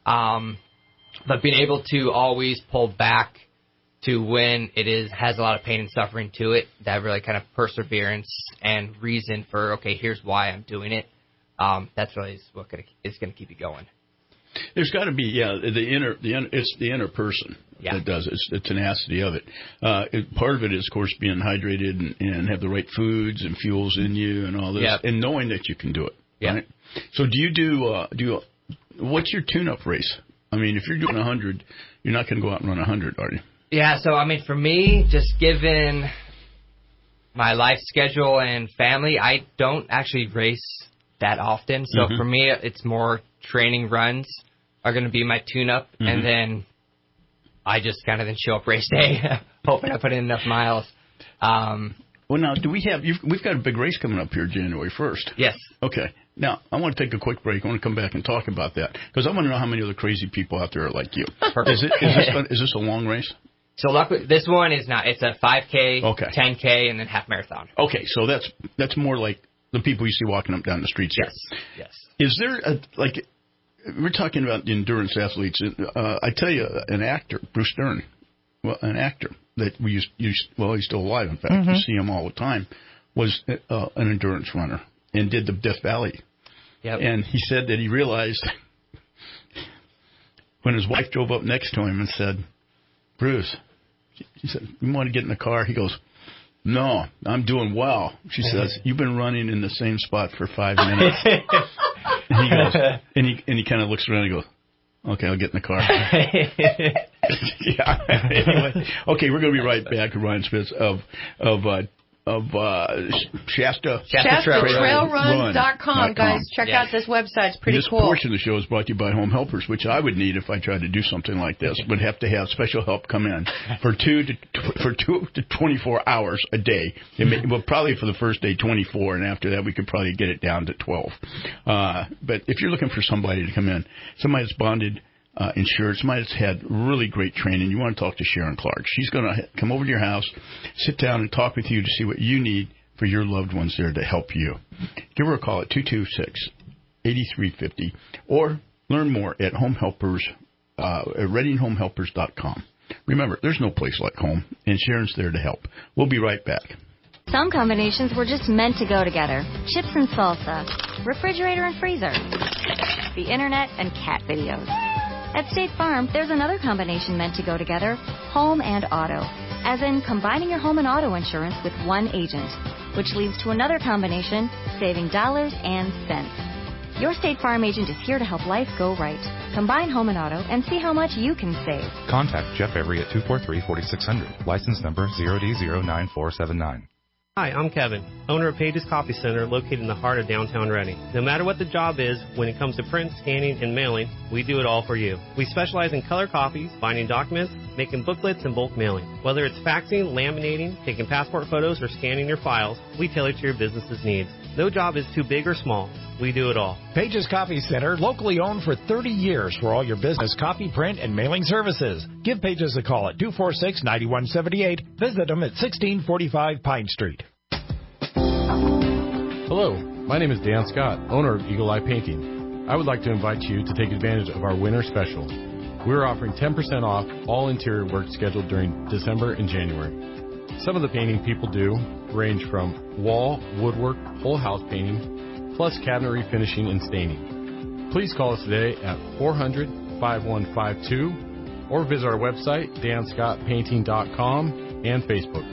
But being able to always pull back to when it has a lot of pain and suffering to it, that really kind of perseverance and reason for, okay, here's why I'm doing it. That's really what is going to keep you going. There's got to be, it's the inner person that does it. It's the tenacity of it. Part of it is, of course, being hydrated and have the right foods and fuels in you and all this, and knowing that you can do it. Yeah. Right? So do you do what's your tune-up race? I mean, if you're doing 100, you're not going to go out and run 100, are you? Yeah, so, I mean, for me, just given my life schedule and family, I don't actually race that often. So for me, it's more training runs are going to be my tune-up, and then I just kind of then show up race day, hoping I put in enough miles. Well, now, we've got a big race coming up here January 1st. Yes. Okay. Now, I want to take a quick break. I want to come back and talk about that, because I want to know how many other crazy people out there are like you. Is this a long race? So this one is not. It's a 5K, 10K, and then half marathon. Okay, so that's more like the people you see walking up down the streets here. Yes. Is there we're talking about the endurance athletes. I tell you, an actor, Bruce Dern, an actor that we used he's still alive. In fact, you see him all the time. Was an endurance runner and did the Death Valley. Yep. And he said that he realized when his wife drove up next to him and said, "Bruce," he said, "you want to get in the car?" He goes, "No, I'm doing well." She says, "You've been running in the same spot for 5 minutes." And he goes, and he kind of looks around and goes, "Okay, I'll get in the car." Yeah. Anyway, okay, we're going to be right back to Ryan Spitz of Shasta ShastaTrailRuns.com, guys. Check out this website. It's pretty cool. This portion of the show is brought to you by Home Helpers, which I would need if I tried to do something like this. Would have to have special help come in for 2 to 24 hours a day. Well, probably for the first day 24, and after that we could probably get it down to 12. But if you're looking for somebody to come in, somebody that's bonded, insured, somebody that's had really great training, you want to talk to Sharon Clark. She's going to come over to your house, sit down and talk with you to see what you need for your loved ones there to help you. Give her a call at 8350, or learn more at Home Helpers, at ReadingHomeHelpers.com. Remember, there's no place like home, and Sharon's there to help. We'll be right back. Some combinations were just meant to go together. Chips and salsa, refrigerator and freezer, the internet and cat videos. At State Farm, there's another combination meant to go together, home and auto. As in combining your home and auto insurance with one agent, which leads to another combination, saving dollars and cents. Your State Farm agent is here to help life go right. Combine home and auto and see how much you can save. Contact Jeff Avery at 243-4600. License number 0D09479. Hi, I'm Kevin, owner of Page's Coffee Center located in the heart of downtown Reading. No matter what the job is, when it comes to print, scanning, and mailing, we do it all for you. We specialize in color copies, binding documents, making booklets, and bulk mailing. Whether it's faxing, laminating, taking passport photos, or scanning your files, we tailor to your business's needs. No job is too big or small. We do it all. Page's Coffee Center, locally owned for 30 years for all your business copy, print, and mailing services. Give Page's a call at 246-9178. Visit them at 1645 Pine Street. Hello, my name is Dan Scott, owner of Eagle Eye Painting. I would like to invite you to take advantage of our winter special. We're offering 10% off all interior work scheduled during December and January. Some of the painting people do range from wall, woodwork, whole house painting, plus cabinetry finishing and staining. Please call us today at 400-5152 or visit our website, danscottpainting.com, and Facebook.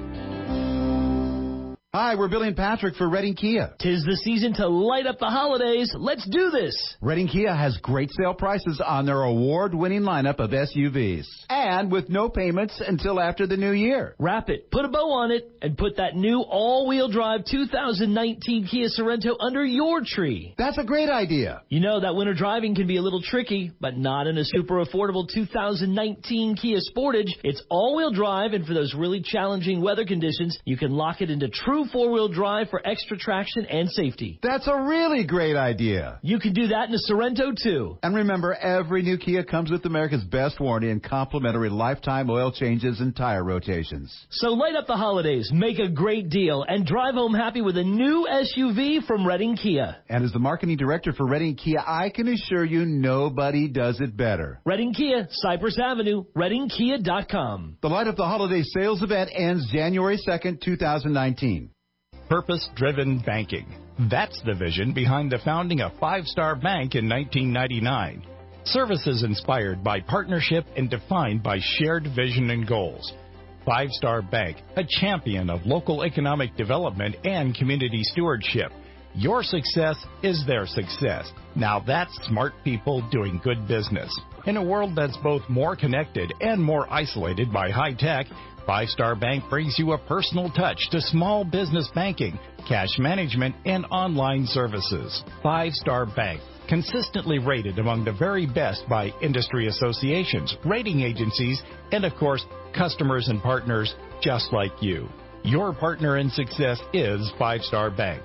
Hi, we're Billy and Patrick for Reading Kia. 'Tis the season to light up the holidays. Let's do this. Reading Kia has great sale prices on their award-winning lineup of SUVs. And with no payments until after the new year. Wrap it, put a bow on it, and put that new all-wheel drive 2019 Kia Sorento under your tree. That's a great idea. You know that winter driving can be a little tricky, but not in a super affordable 2019 Kia Sportage. It's all-wheel drive, and for those really challenging weather conditions, you can lock it into true four-wheel drive for extra traction and safety. That's a really great idea. You can do that in a Sorento, too. And remember, every new Kia comes with America's best warranty and complimentary lifetime oil changes and tire rotations. So light up the holidays, make a great deal, and drive home happy with a new SUV from Reading Kia. And as the marketing director for Reading Kia, I can assure you nobody does it better. Reading Kia, Cypress Avenue, ReadingKia.com. The Light Up the Holiday sales event ends January 2nd, 2019. Purpose-driven banking. That's the vision behind the founding of Five Star Bank in 1999. Services inspired by partnership and defined by shared vision and goals. Five Star Bank, a champion of local economic development and community stewardship. Your success is their success. Now that's smart people doing good business. In a world that's both more connected and more isolated by high tech, Five Star Bank brings you a personal touch to small business banking, cash management, and online services. Five Star Bank, consistently rated among the very best by industry associations, rating agencies, and of course, customers and partners just like you. Your partner in success is Five Star Bank.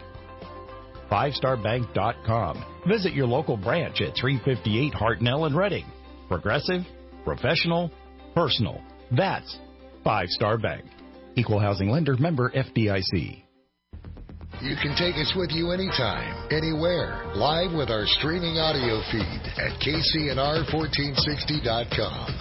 FiveStarBank.com. Visit your local branch at 358 Hartnell in Reading. Progressive, professional, personal. That's Five Star Bank. Equal housing lender, member FDIC. You can take us with you anytime, anywhere, live with our streaming audio feed at KCNR1460.com.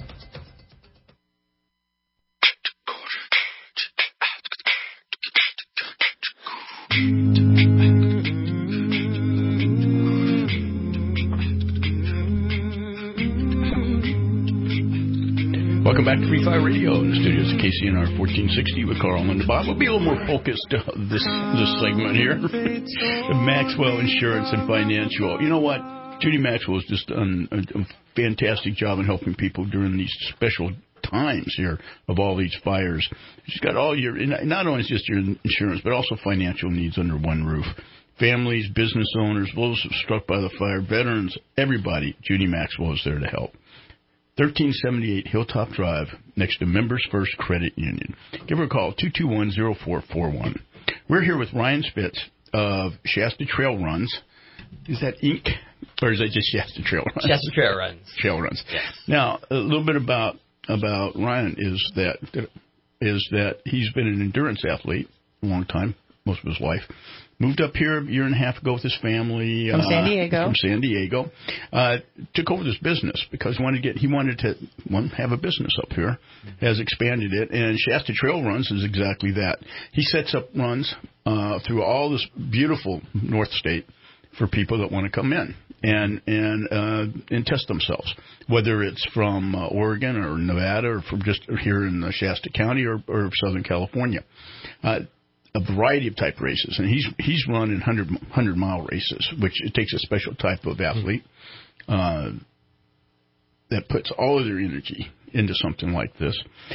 Welcome back to Free Fire Radio in the studios of KCNR 1460 with Carl and Bob. We'll be a little more focused this segment here. Maxwell Insurance and Financial. You know what? Judy Maxwell has just done a fantastic job in helping people during these special times here of all these fires. She's got all your, not only just your insurance, but also financial needs under one roof. Families, business owners, those struck by the fire, veterans, everybody, Judy Maxwell is there to help. 1378 Hilltop Drive, next to Members First Credit Union. Give her a call, 221-0441. We're here with Ryan Spitz of Shasta Trail Runs. Is that Inc., or is that just Shasta Trail Runs? Shasta Trail Runs. Trail Runs. Yes. Now, a little bit about Ryan is that he's been an endurance athlete a long time, most of his life, moved up here a year and a half ago with his family. From San Diego. From San Diego. Took over this business because he wanted to have a business up here. Has expanded it. And Shasta Trail Runs is exactly that. He sets up runs through all this beautiful North State for people that want to come in and test themselves, whether it's from Oregon or Nevada or from just here in Shasta County or Southern California. A variety of type races, and he's running 100-mile races, which it takes a special type of athlete that puts all of their energy into something like this.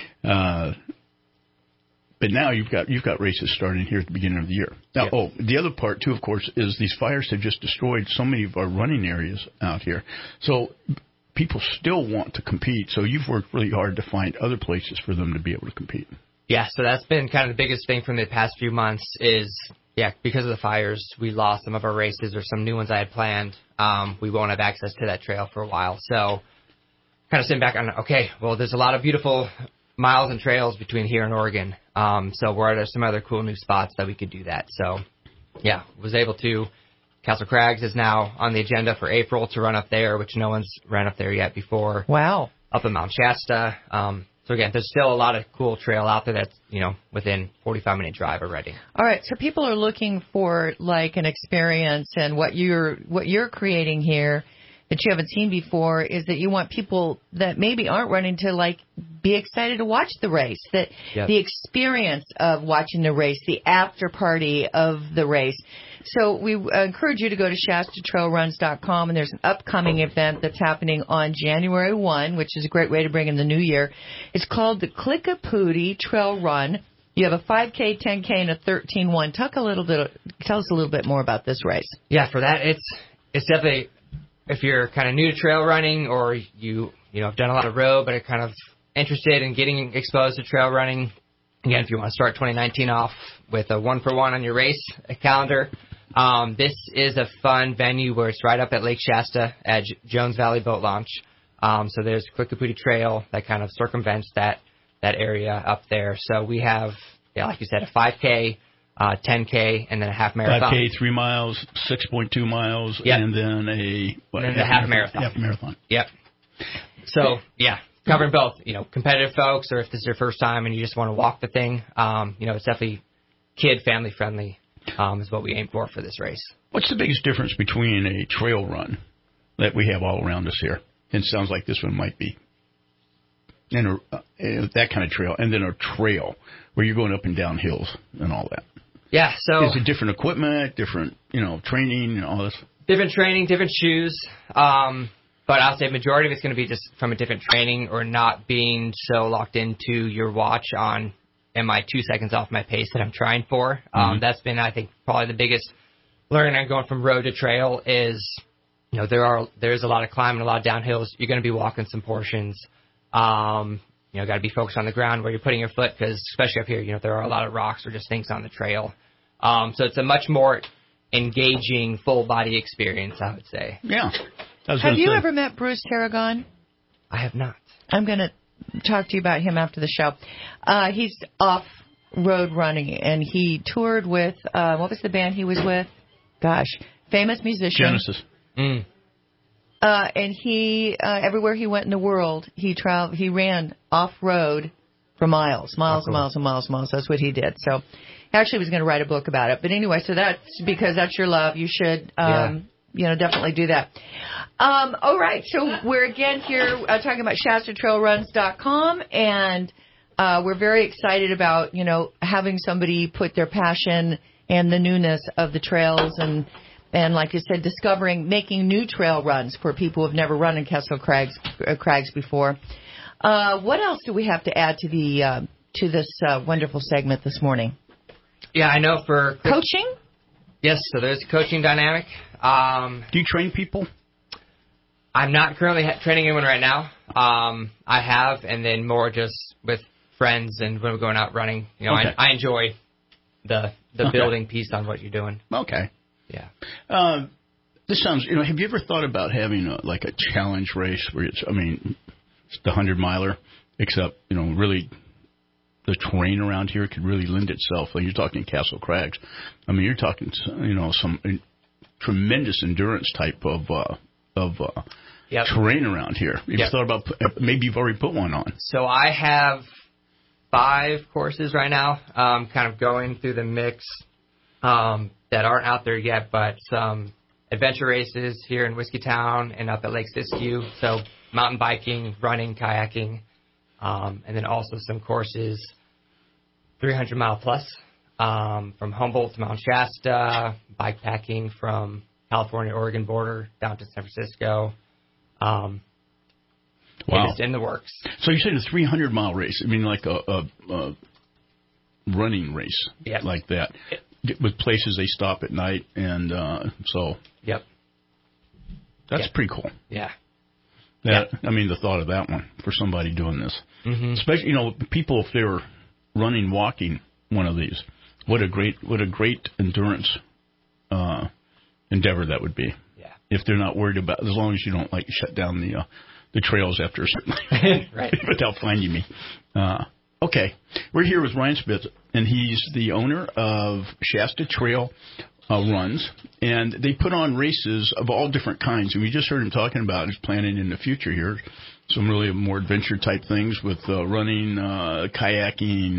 But now you've got races starting here at the beginning of the year. Now, the other part, too, of course, is these fires have just destroyed so many of our running areas out here. So people still want to compete, so you've worked really hard to find other places for them to be able to compete. Yeah, so that's been kind of the biggest thing from the past few months is, because of the fires, we lost some of our races or some new ones I had planned. We won't have access to that trail for a while. So kind of sitting back on, there's a lot of beautiful miles and trails between here and Oregon. So where are there some other cool new spots that we could do that? So, was able to. Castle Crags is now on the agenda for April to run up there, which no one's run up there yet before. Wow. Up in Mount Shasta. So again, there's still a lot of cool trail out there that's, within 45-minute drive already. All right, so people are looking for like an experience, and what you're creating here that you haven't seen before is that you want people that maybe aren't running to like be excited to watch the race, that the experience of watching the race, the after party of the race. So we encourage you to go to ShastaTrailRuns.com, and there's an upcoming event that's happening on January 1, which is a great way to bring in the new year. It's called the Klickipooti Trail Run. You have a 5K, 10K, and a 13-1. Tell us a little bit more about this race. Yeah, for that, it's definitely, if you're kind of new to trail running or you have done a lot of road but are kind of interested in getting exposed to trail running, again, if you want to start 2019 off with a 1-for-1 on your race calendar, this is a fun venue where it's right up at Lake Shasta at Jones Valley Boat Launch. So there's Klickipooti Trail that kind of circumvents that area up there. So we have, like you said, a 5K, 10K, and then a half marathon. 5K, 3 miles, 6.2 miles, and then a half marathon. Half marathon. Yep. So, covering both, competitive folks, or if this is your first time and you just want to walk the thing, it's definitely family friendly. Is what we aim for this race. What's the biggest difference between a trail run that we have all around us here? It sounds like this one might be. And that kind of trail, and then a trail where you're going up and down hills and all that. Yeah, so is it different equipment, different training, and all this? Different training, different shoes. But I'll say majority of it's going to be just from a different training or not being so locked into your watch on. Am I 2 seconds off my pace that I'm trying for? That's been, I think, probably the biggest learning on going from road to trail is, there's a lot of climbing, a lot of downhills. You're going to be walking some portions. Got to be focused on the ground where you're putting your foot because, especially up here, there are a lot of rocks or just things on the trail. So it's a much more engaging, full body experience, I would say. Yeah. Have you ever met Bruce Tarragon? I have not. I'm going to talk to you about him after the show. He's off-road running, and he toured with, what was the band he was with? Famous musician. Genesis. And he, everywhere he went in the world, he ran off-road for miles. That's what he did. So actually was going to write a book about it. But anyway, so that's because that's your love. You should, definitely do that. All right. So we're again here talking about ShastaTrailRuns.com, and we're very excited about, having somebody put their passion and the newness of the trails and like you said, making new trail runs for people who have never run in Castle Crags before. What else do we have to add to this wonderful segment this morning? Yeah, I know for coaching. Yes, so there's a coaching dynamic. Do you train people? I'm not currently training anyone right now. I have, and then more just with friends and when we're going out running. I enjoy the building piece on what you're doing. Okay. Yeah. This sounds, have you ever thought about having a challenge race where it's the 100-miler, except, really the terrain around here could really lend itself. Like you're talking Castle Crags. I mean, you're talking, some tremendous endurance type of terrain around here. You've thought about, maybe you've already put one on. So I have 5 courses right now, kind of going through the mix that aren't out there yet, but some adventure races here in Whiskeytown and up at Lake Siskiyou. So mountain biking, running, kayaking, and then also some courses 300-mile plus from Humboldt to Mount Shasta, bikepacking from California-Oregon border down to San Francisco. Wow. It's in the works. So you said a 300-mile race. I mean, like a running race like that. With places they stop at night, and Yep. That's pretty cool. Yeah. I mean, the thought of that one for somebody doing this. Mm-hmm. Especially, people, if they were running, walking one of these, what a great endurance endeavor that would be. Yeah. If they're not worried about, as long as you don't shut down the trails after a certain right. without finding me. Okay, we're here with Ryan Spitz, and he's the owner of Shasta Trail Runs, and they put on races of all different kinds. And we just heard him talking about his planning in the future here, some really more adventure type things with running, kayaking,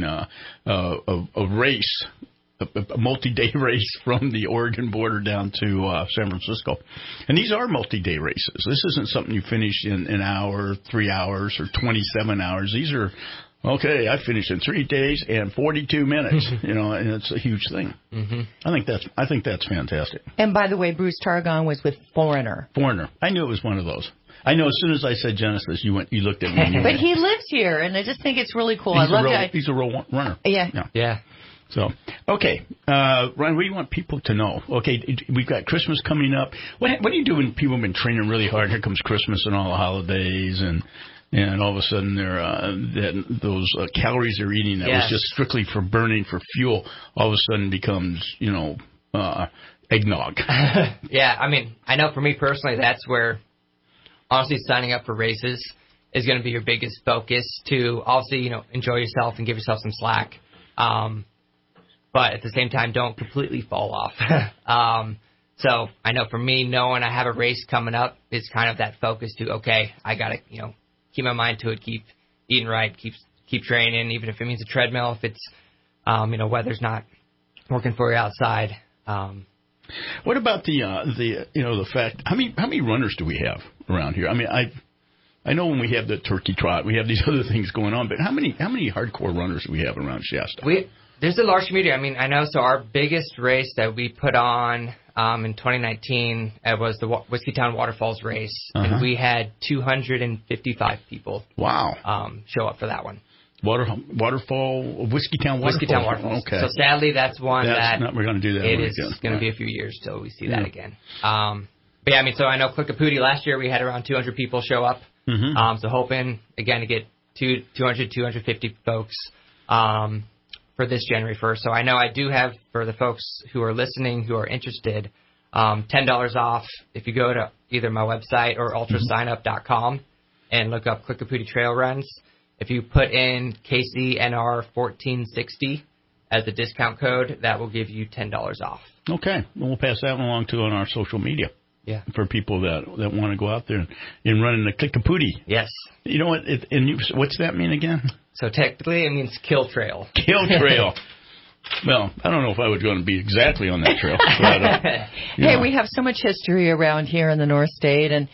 a race, a multi-day race from the Oregon border down to San Francisco. And these are multi-day races. This isn't something you finish in an hour, 3 hours, or 27 hours. These are, okay, I finished in 3 days and 42 minutes, and it's a huge thing. Mm-hmm. I think that's fantastic. And by the way, Bruce Targon was with Foreigner. I knew it was one of those. I know as soon as I said Genesis, you looked at me. But he lives here, and I just think it's really cool. He's a real runner. Yeah. So, okay, Ryan, what do you want people to know? Okay, we've got Christmas coming up. What do you do when people have been training really hard? Here comes Christmas and all the holidays, and all of a sudden those calories they're eating that was just strictly for burning for fuel, all of a sudden becomes eggnog. Yeah, I mean, I know for me personally, that's where honestly signing up for races is going to be your biggest focus to obviously enjoy yourself and give yourself some slack. But at the same time, don't completely fall off. So I know for me, knowing I have a race coming up is kind of that focus to, okay, I got to, keep my mind to it, keep eating right, keep training, even if it means a treadmill, if it's, weather's not working for you outside. What about the fact, how many runners do we have around here? I mean, I know when we have the turkey trot, we have these other things going on, but how many hardcore runners do we have around Shasta? There's a large community. I mean, I know. So our biggest race that we put on in 2019 was the Whiskeytown Waterfalls race, and we had 255 people. Wow! Show up for that one. Whiskeytown Waterfalls. Okay. So sadly, that's one we're going to do that. It is going to be a few years till we see that again. But yeah, I mean, so I know Klickipooti last year we had around 200 people show up. Mm-hmm. So hoping again to get 250 folks. For this January 1st. So I know I do have, for the folks who are listening who are interested, $10 off if you go to either my website or ultrasignup.com and look up Klickipooti Trail Runs. If you put in KCNR1460 as the discount code, that will give you $10 off. Okay. Well, we'll pass that one along to on our social media. Yeah. For people that want to go out there and run in the Klickipooti. Yes. You know what? What's that mean again? So technically it means kill trail. Kill trail. Well, I don't know if I would go and be exactly on that trail. But, we have so much history around here in the North State, and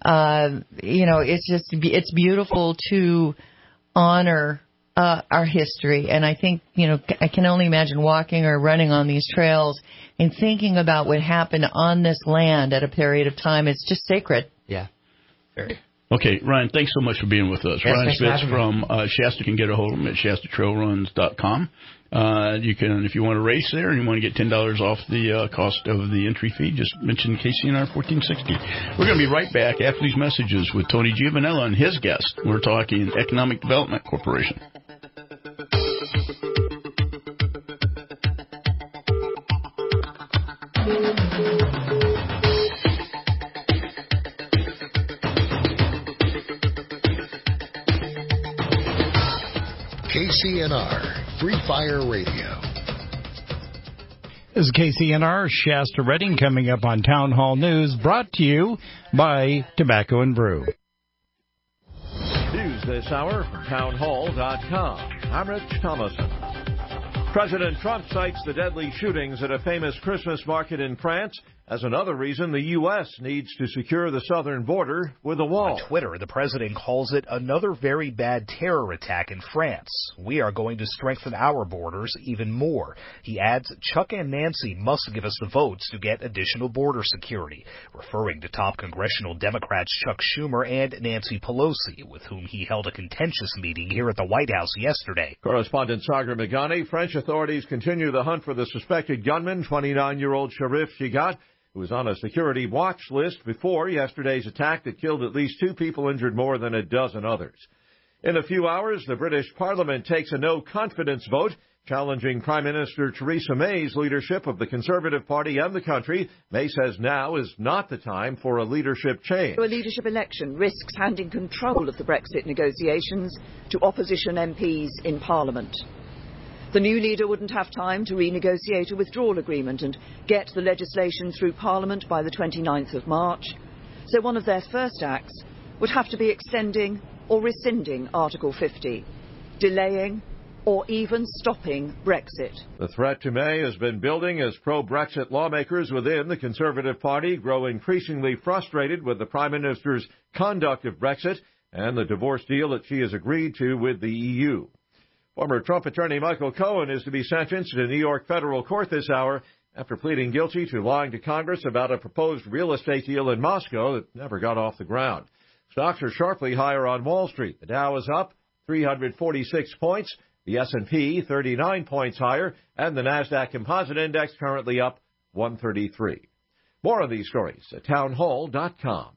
it's beautiful to honor our history. And I think I can only imagine walking or running on these trails and thinking about what happened on this land at a period of time. It's just sacred. Yeah, very. Okay, Ryan, thanks so much for being with us. Yes, Ryan Spitz from Shasta. You can get a hold of him at shastatrailruns.com. You can, if you want to race there and you want to get $10 off the cost of the entry fee, just mention KCNR 1460. We're going to be right back after these messages with Tony Giovanella and his guest. We're talking Economic Development Corporation. KCNR, Free Fire Radio. This is KCNR, Shasta Redding, coming up on Town Hall News, brought to you by Tobacco and Brew. News this hour from townhall.com. I'm Rich Thomason. President Trump cites the deadly shootings at a famous Christmas market in France as another reason the U.S. needs to secure the southern border with a wall. On Twitter, the president calls it another very bad terror attack in France. We are going to strengthen our borders even more. He adds, Chuck and Nancy must give us the votes to get additional border security, referring to top congressional Democrats Chuck Schumer and Nancy Pelosi, with whom he held a contentious meeting here at the White House yesterday. Correspondent Sagar Meghani. French authorities continue the hunt for the suspected gunman, 29-year-old Sharif Chigat, who was on a security watch list before yesterday's attack that killed at least 2 people, injured more than a dozen others. In a few hours, the British Parliament takes a no-confidence vote, challenging Prime Minister Theresa May's leadership of the Conservative Party and the country. May says now is not the time for a leadership change. A leadership election risks handing control of the Brexit negotiations to opposition MPs in Parliament. The new leader wouldn't have time to renegotiate a withdrawal agreement and get the legislation through Parliament by the 29th of March. So one of their first acts would have to be extending or rescinding Article 50, delaying or even stopping Brexit. The threat to May has been building as pro-Brexit lawmakers within the Conservative Party grow increasingly frustrated with the Prime Minister's conduct of Brexit and the divorce deal that she has agreed to with the EU. Former Trump attorney Michael Cohen is to be sentenced in a New York federal court this hour after pleading guilty to lying to Congress about a proposed real estate deal in Moscow that never got off the ground. Stocks are sharply higher on Wall Street. The Dow is up 346 points, the S&P 39 points higher, and the NASDAQ Composite Index currently up 133. More of these stories at townhall.com.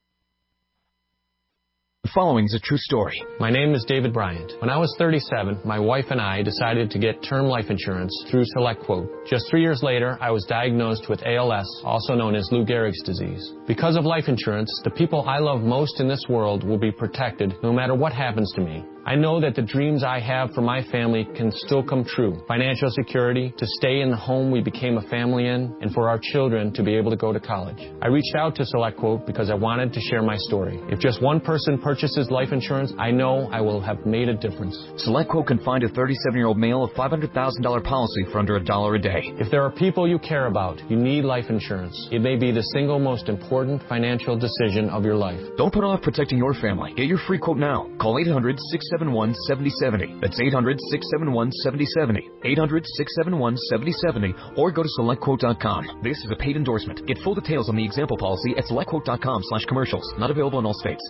The following is a true story. My name is David Bryant. When I was 37, my wife and I decided to get term life insurance through SelectQuote. Just 3 years later, I was diagnosed with ALS, also known as Lou Gehrig's disease. Because of life insurance, the people I love most in this world will be protected no matter what happens to me. I know that the dreams I have for my family can still come true. Financial security, to stay in the home we became a family in, and for our children to be able to go to college. I reached out to SelectQuote because I wanted to share my story. If just one person purchases life insurance, I know I will have made a difference. SelectQuote can find a 37-year-old male a $500,000 policy for under $1 a day. If there are people you care about, you need life insurance. It may be the single most important financial decision of your life. Don't put off protecting your family. Get your free quote now. Call 800-671-7070. That's 800-671-7070. 800-671-7070. Or go to SelectQuote.com. This is a paid endorsement. Get full details on the example policy at SelectQuote.com/commercials. Not available in all states.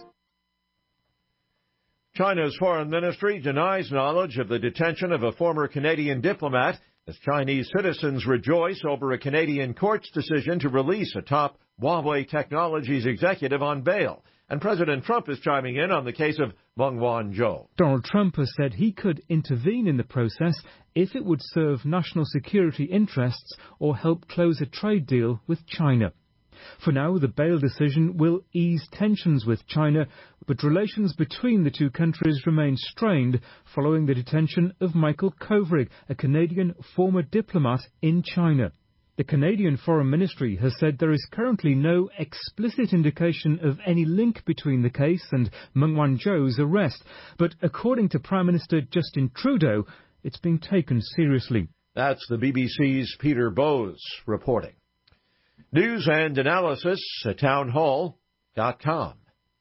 China's foreign ministry denies knowledge of the detention of a former Canadian diplomat as Chinese citizens rejoice over a Canadian court's decision to release a top Huawei Technologies executive on bail. And President Trump is chiming in on the case of Meng Wanzhou. Donald Trump has said he could intervene in the process if it would serve national security interests or help close a trade deal with China. For now, the bail decision will ease tensions with China, but relations between the two countries remain strained following the detention of Michael Kovrig, a Canadian former diplomat in China. The Canadian Foreign Ministry has said there is currently no explicit indication of any link between the case and Meng Wanzhou's arrest, but according to Prime Minister Justin Trudeau, it's being taken seriously. That's the BBC's Peter Bowes reporting. News and analysis at townhall.com.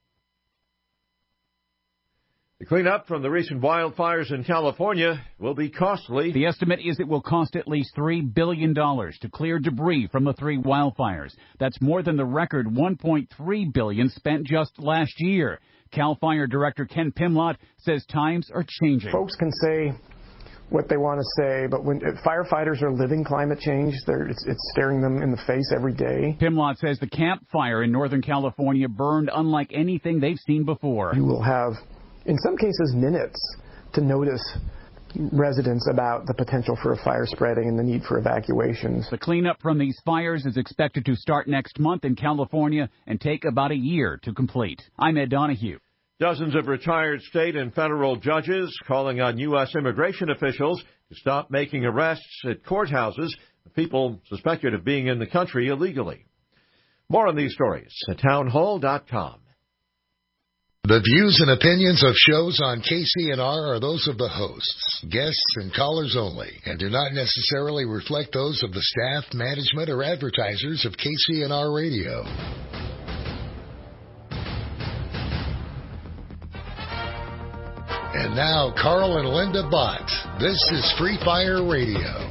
The cleanup from the recent wildfires in California will be costly. The estimate is it will cost at least $3 billion to clear debris from the 3 wildfires. That's more than the record $1.3 billion spent just last year. CAL FIRE Director Ken Pimlott says times are changing. Folks can say what they want to say, but when firefighters are living climate change, it's staring them in the face every day. Pimlott says the Camp Fire in Northern California burned unlike anything they've seen before. You will have, in some cases, minutes to notice residents about the potential for a fire spreading and the need for evacuations. The cleanup from these fires is expected to start next month in California and take about a year to complete. I'm Ed Donahue. Dozens of retired state and federal judges calling on U.S. immigration officials to stop making arrests at courthouses of people suspected of being in the country illegally. More on these stories at townhall.com. The views and opinions of shows on KCNR are those of the hosts, guests, and callers only, and do not necessarily reflect those of the staff, management, or advertisers of KCNR Radio. And now, Carl and Linda Bott. This is Free Fire Radio.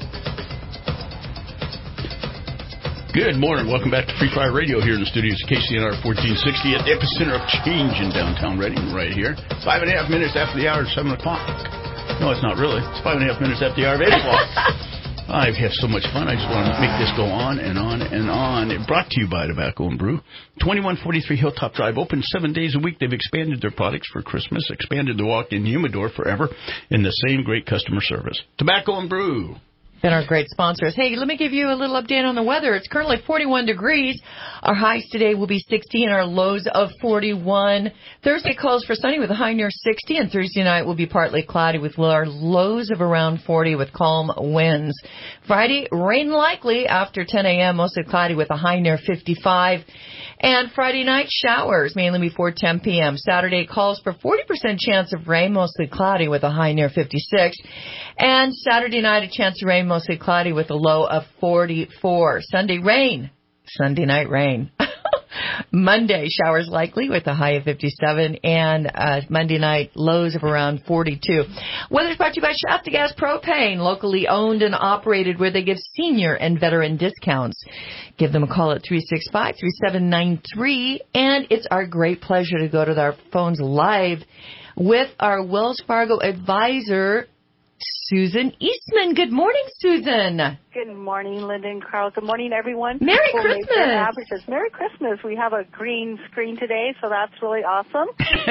Good morning. Welcome back to Free Fire Radio here in the studios of KCNR 1460 at the epicenter of change in downtown Reading right here. 5.5 minutes after the hour of 7 o'clock. No, it's not really. It's 5.5 minutes after the hour of 8 o'clock. I have so much fun. I just want to make this go on and on and on. Brought to you by Tobacco and Brew. 2143 Hilltop Drive, open 7 days a week. They've expanded their products for Christmas, expanded the walk-in humidor forever, in the same great customer service. Tobacco and Brew. Been our great sponsors. Hey, let me give you a little update on the weather. It's currently 41 degrees. Our highs today will be 60 and our lows of 41. Thursday calls for sunny with a high near 60, and Thursday night will be partly cloudy with our lows of around 40 with calm winds. Friday, rain likely after 10 a.m., mostly cloudy with a high near 55. And Friday night, showers, mainly before 10 p.m. Saturday calls for 40% chance of rain, mostly cloudy with a high near 56. And Saturday night, a chance of rain, mostly cloudy with a low of 44. Sunday, rain. Sunday night, rain. Monday, showers likely with a high of 57, and Monday night, lows of around 42. Weather's brought to you by Shasta Gas Propane, locally owned and operated, where they give senior and veteran discounts. Give them a call at 365-3793, and it's our great pleasure to go to our phones live with our Wells Fargo advisor, Susan Eastman. Good morning, Susan. Good morning, Linda and Carl. Good morning, everyone. Merry Christmas. Merry Christmas. We have a green screen today, so that's really awesome.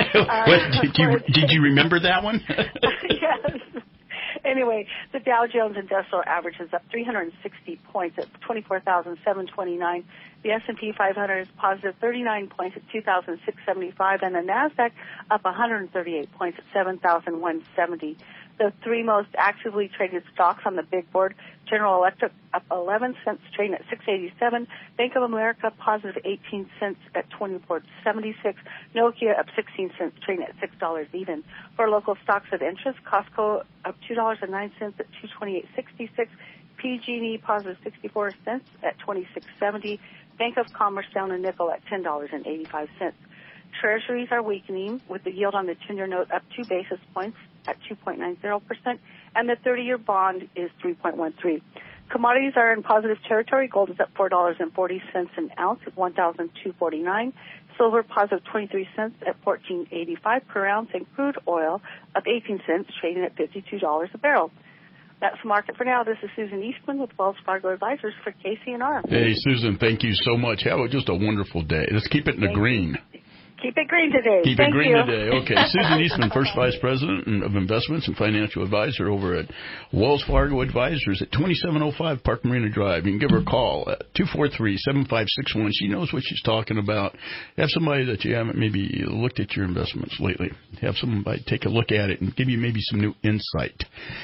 Did you remember that one? Yes. Anyway, the Dow Jones Industrial Average is up 360 points at 24,729. The S&P 500 is positive 39 points at 2,675, and the NASDAQ up 138 points at 7,170. The three most actively traded stocks on the big board: General Electric up 11 cents, trading at $6.87. Bank of America positive 18 cents at $24.76. Nokia up 16 cents, trading at $6 even. For local stocks of interest, Costco up $2.09 at $228.66. PG&E positive 64 cents at $26.70. Bank of Commerce down a nickel at $10.85. Treasuries are weakening, with the yield on the 10-year note up 2 basis points at 2.90%, and the 30-year bond is 3.13. Commodities are in positive territory. Gold is up $4.40 an ounce at $1,249. Silver positive 23 cents at $14.85 per ounce, and crude oil up 18 cents, trading at $52 a barrel. That's the market for now. This is Susan Eastman with Wells Fargo Advisors for KCNR. Hey, Susan, thank you so much. Have just a wonderful day. Let's keep it in the green. Keep it green today. Keep it green today. Okay. Susan Eastman, First Vice President of Investments and Financial Advisor over at Wells Fargo Advisors at 2705 Park Marina Drive. You can give her a call at 243-7561. She knows what she's talking about. Have somebody that you haven't maybe looked at your investments lately. Have somebody take a look at it and give you maybe some new insight.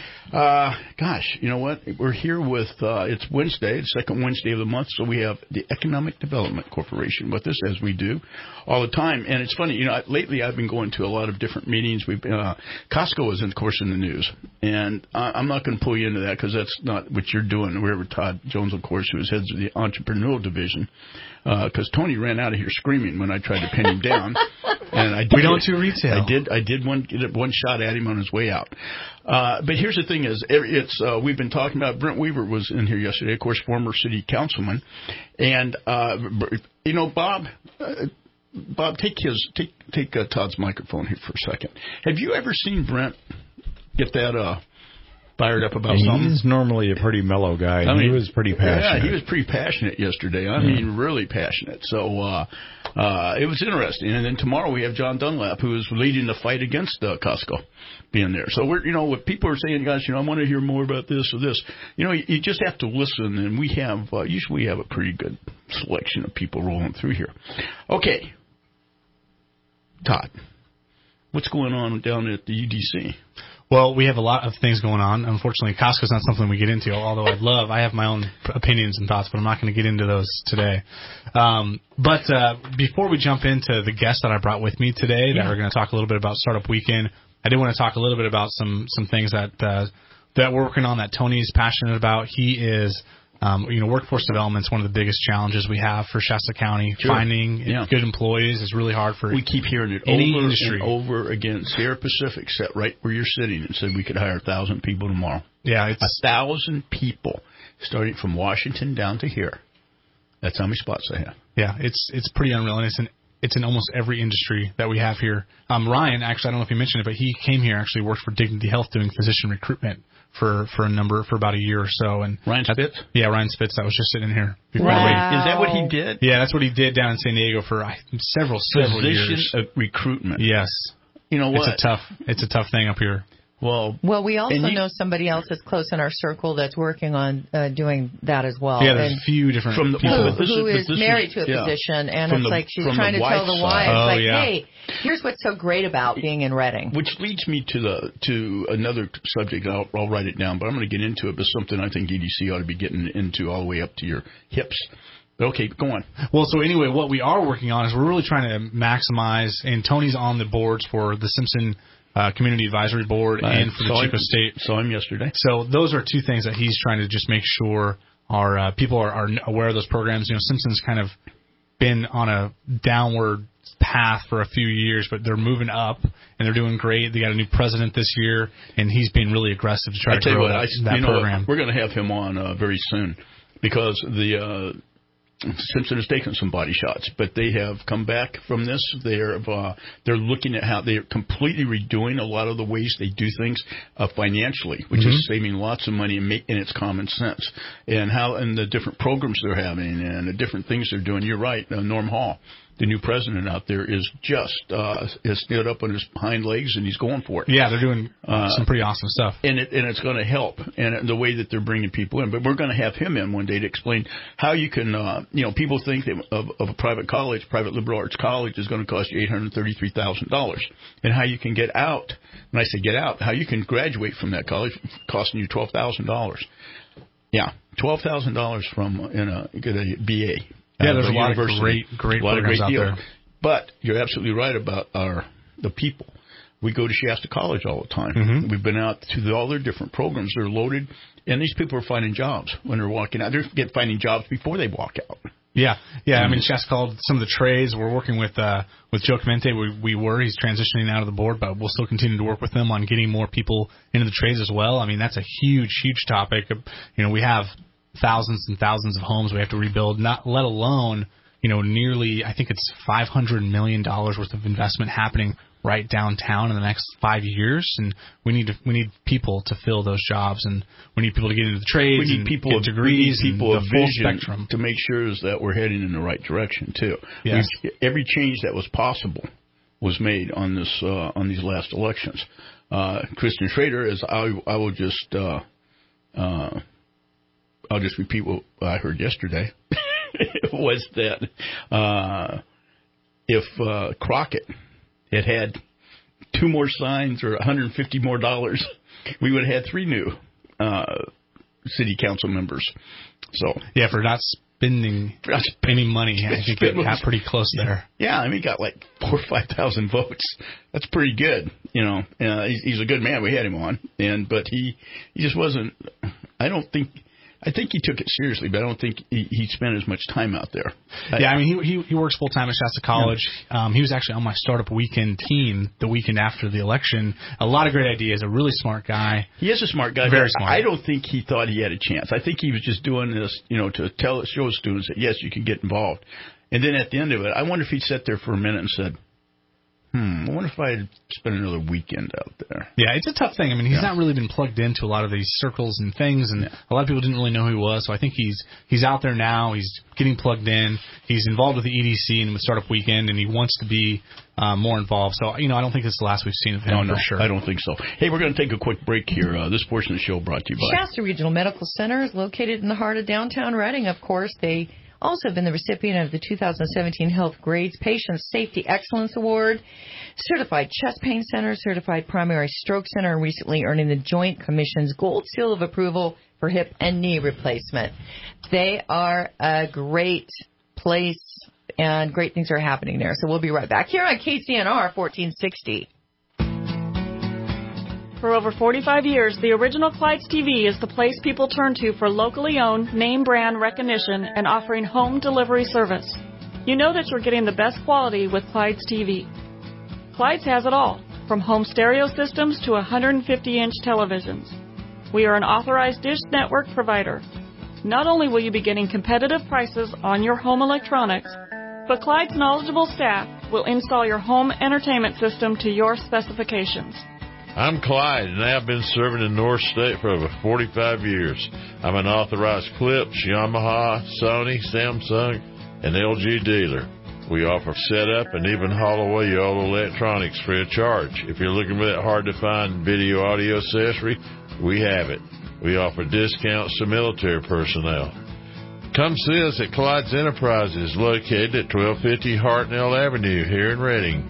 Gosh, you know what? We're here with, it's Wednesday, the second Wednesday of the month, so we have the Economic Development Corporation with us, as we do all the time. And it's funny, you know, lately I've been going to a lot of different meetings. Costco is, of course, in the news. And I'm not going to pull you into that because that's not what you're doing. We're with Todd Jones, of course, who is head of the entrepreneurial division. Because Tony ran out of here screaming when I tried to pin him down. And we don't do retail. I did one shot at him on his way out. But here's the thing: we've been talking about Brent Weaver was in here yesterday, of course, former city councilman, and you know, Bob, take Todd's microphone here for a second. Have you ever seen Brent get that fired up about something? He's normally a pretty mellow guy. I mean, he was pretty passionate. Yeah, he was pretty passionate yesterday. I mean, really passionate. So it was interesting. And then tomorrow we have John Dunlap, who is leading the fight against Costco being there. So we're, you know, what people are saying, guys, you know, I want to hear more about this or this. You know, you just have to listen. And we have usually we have a pretty good selection of people rolling through here. Okay, Todd. What's going on down at the EDC? Well, we have a lot of things going on. Unfortunately, Costco's not something we get into, although I have my own opinions and thoughts, but I'm not going to get into those today. But before we jump into the guests that I brought with me today that are going to talk a little bit about Startup Weekend, I did want to talk a little bit about some things that we're working on that Tony's passionate about. He is... workforce development is one of the biggest challenges we have for Shasta County. Sure. Finding good employees is really hard for We keep hearing it any over industry. and over again. Sierra Pacific sat right where you're sitting and said we could hire 1,000 people tomorrow. Yeah, it's 1,000 people, starting from Washington down to here. That's how many spots they have. Yeah, it's pretty unreal, and it's in almost every industry that we have here. Ryan, actually, I don't know if you mentioned it, but he came here, actually worked for Dignity Health doing physician recruitment for about a year or so. And Ryan Spitz? Yeah, Ryan Spitz. That was just sitting here. Wow. Is that what he did? Yeah, that's what he did down in San Diego for several years. Physician recruitment. Yes. You know what? It's a tough thing up here. Well, we also know somebody else that's close in our circle that's working on doing that as well. Yeah, there's a few different people. Who is married to a physician, and it's like she's trying to tell the wife, hey, here's what's so great about being in Redding. Which leads me to another subject. I'll write it down, but I'm going to get into it. But something I think EDC ought to be getting into all the way up to your hips. Okay, go on. Well, so anyway, what we are working on is we're really trying to maximize, and Tony's on the boards for the Simpson Community Advisory Board and for the Chico State. Saw him yesterday. So those are two things that he's trying to just make sure our people are aware of those programs. Simpson's kind of been on a downward path for a few years, but they're moving up, and they're doing great. They got a new president this year, and he's been really aggressive to try to grow that program. We're going to have him on very soon because the Simpson has taken some body shots, but they have come back from this. They're looking at how they're completely redoing a lot of the ways they do things financially, which is saving lots of money and it's common sense. And the different programs they're having and the different things they're doing. You're right, Norm Hall, the new president out there, is just has stood up on his hind legs and he's going for it. Yeah, they're doing some pretty awesome stuff, and it's going to help and the way that they're bringing people in. But we're going to have him in one day to explain how you can. People think that of a private liberal arts college is going to cost you $833,000, and how you can get out. When I say get out, how you can graduate from that college costing you $12,000. Yeah, $12,000 from get a BA. Yeah, there's a lot of great programs out there. But you're absolutely right about the people. We go to Shasta College all the time. We've been out to all their different programs. They're loaded, and these people are finding jobs when they're walking out. They're finding jobs before they walk out. Yeah. I mean, Shasta called some of the trades. We're working with Joe Clemente. He's transitioning out of the board, but we'll still continue to work with them on getting more people into the trades as well. I mean, that's a huge topic. We have thousands and thousands of homes we have to rebuild, not let alone, nearly, I think it's $500 million worth of investment happening right downtown in the next 5 years, and we need people to fill those jobs, and we need people to get into the trades. We need people with degrees, we need people and the full spectrum to make sure that we're heading in the right direction too. Yes. Every change that was possible was made on this on these last elections. Kristen Schrader, I'll just repeat what I heard yesterday. Was that if Crockett had 2 more signs or $150 more, we would have had 3 new city council members. So yeah, for not spending any money, I think it got pretty close there. Yeah, I mean, he got like 4,000 or 5,000 votes. That's pretty good, He's a good man. We had him on, but he just wasn't. I think he took it seriously, but I don't think he spent as much time out there. Yeah, I mean, he works full-time at Shasta College. Yeah. He was actually on my Startup Weekend team the weekend after the election. A lot of great ideas, a really smart guy. He is a smart guy. Very smart. I don't think he thought he had a chance. I think he was just doing this, to show students that, yes, you can get involved. And then at the end of it, I wonder if he'd sat there for a minute and said, I wonder if I had spent another weekend out there. Yeah, it's a tough thing. I mean, he's not really been plugged into a lot of these circles and things, and a lot of people didn't really know who he was. So I think he's out there now. He's getting plugged in. He's involved with the EDC and with Startup Weekend, and he wants to be more involved. So, I don't think this is the last we've seen of him for sure. I don't think so. Hey, we're going to take a quick break here. This portion of the show brought to you by Shasta Regional Medical Center is located in the heart of downtown Redding. Of course, they Also been the recipient of the 2017 Health Grades Patient Safety Excellence Award, Certified Chest Pain Center, Certified Primary Stroke Center, and recently earning the Joint Commission's Gold Seal of Approval for hip and knee replacement. They are a great place, and great things are happening there. So we'll be right back here on KCNR 1460. For over 45 years, the original Clyde's TV is the place people turn to for locally owned, name brand recognition and offering home delivery service. You know that you're getting the best quality with Clyde's TV. Clyde's has it all, from home stereo systems to 150-inch televisions. We are an authorized Dish Network provider. Not only will you be getting competitive prices on your home electronics, but Clyde's knowledgeable staff will install your home entertainment system to your specifications. I'm Clyde, and I've been serving in North State for over 45 years. I'm an authorized Philips, Yamaha, Sony, Samsung, and LG dealer. We offer setup and even haul away your old electronics free of charge. If you're looking for that hard-to-find video audio accessory, we have it. We offer discounts to military personnel. Come see us at Clyde's Enterprises, located at 1250 Hartnell Avenue here in Reading.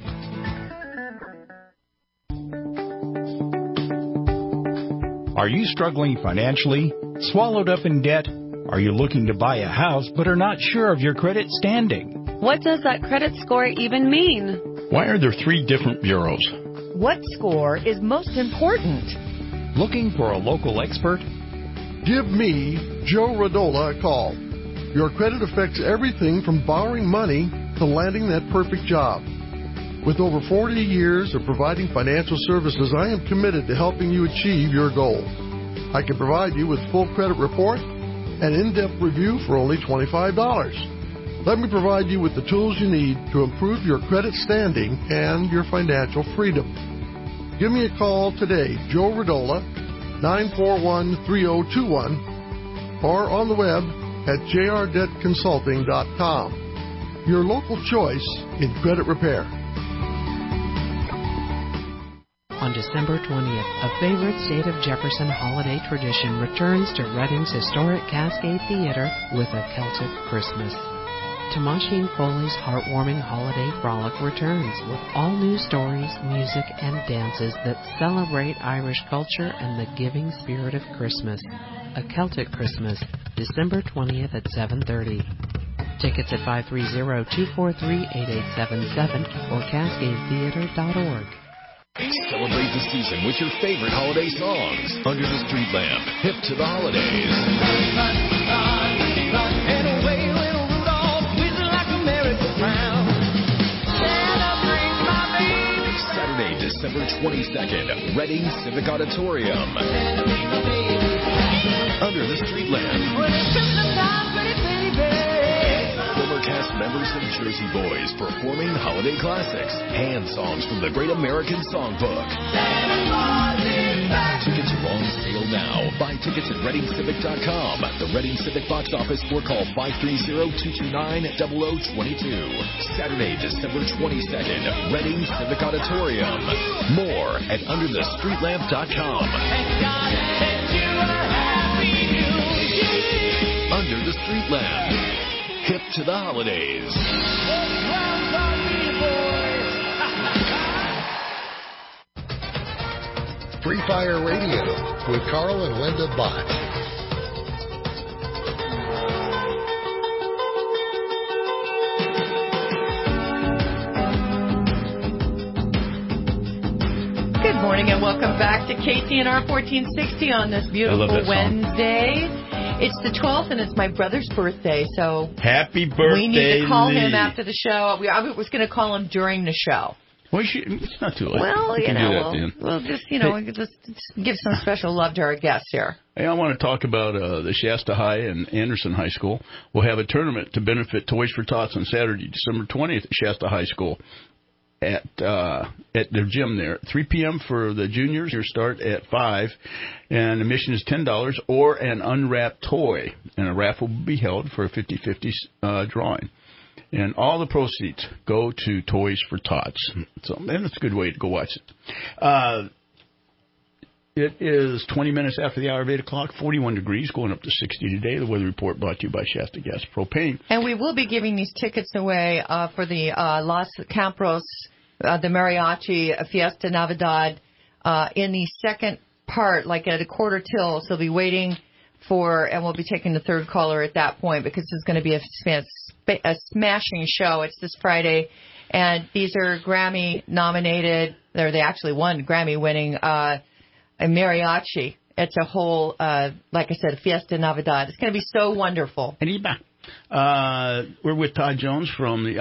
Are you struggling financially? Swallowed up in debt? Are you looking to buy a house but are not sure of your credit standing? What does that credit score even mean? Why are there 3 different bureaus? What score is most important? Looking for a local expert? Give me, Joe Radola, a call. Your credit affects everything from borrowing money to landing that perfect job. With over 40 years of providing financial services, I am committed to helping you achieve your goal. I can provide you with full credit report and in-depth review for only $25. Let me provide you with the tools you need to improve your credit standing and your financial freedom. Give me a call today, Joe Radola, 941-3021, or on the web at jrdebtconsulting.com. Your local choice in credit repair. On December 20th, a favorite State of Jefferson holiday tradition returns to Reading's historic Cascade Theater with a Celtic Christmas. Tamashine Foley's heartwarming holiday frolic returns with all new stories, music, and dances that celebrate Irish culture and the giving spirit of Christmas. A Celtic Christmas, December 20th at 7:30. Tickets at 530-243-8877 or cascadetheater.org. Celebrate the season with your favorite holiday songs. Under the Street Lamp, hip to the holidays. Saturday, December 22nd, Reading Civic Auditorium. Under the Street Lamp. Former cast members of Jersey Boys performing holiday classics and songs from the Great American Songbook. Tickets are on sale now. Buy tickets at ReadingCivic.com, the Reading Civic box office, or call 530-229-0022. Saturday, December 22nd, Reading Civic Auditorium. More at UnderTheStreetLamp.com. Under the Street Lamp. Hip to the holidays. Free Fire Radio with Carl and Linda Bott. Good morning and welcome back to KCNR 1460 on this beautiful Wednesday. It's the 12th, and it's my brother's birthday, so happy birthday, we need to call him Lee. after the show. I was going to call him during the show. Well, it's not too late. Well, we'll just give some special love to our guests here. Hey, I want to talk about the Shasta High and Anderson High School. We'll have a tournament to benefit Toys for Tots on Saturday, December 20th at Shasta High School. At their gym there. 3 p.m. for the juniors. Your start at 5, and admission is $10 or an unwrapped toy. And a raffle will be held for a 50-50 drawing. And all the proceeds go to Toys for Tots. So, and it's a good way to go watch it. It is 20 minutes after the hour of 8 o'clock, 41 degrees, going up to 60 today. The weather report brought to you by Shasta Gas Propane. And we will be giving these tickets away for the Los Campos, the Mariachi Fiesta Navidad in the second part, like at a quarter till. So we'll be waiting for, and we'll be taking the third caller at that point because it's going to be a smashing show. It's this Friday. And these are Grammy-nominated, or they actually won Grammy-winning mariachi. It's a whole, like I said, Fiesta Navidad. It's going to be so wonderful. Arriba. We're with Todd Jones from the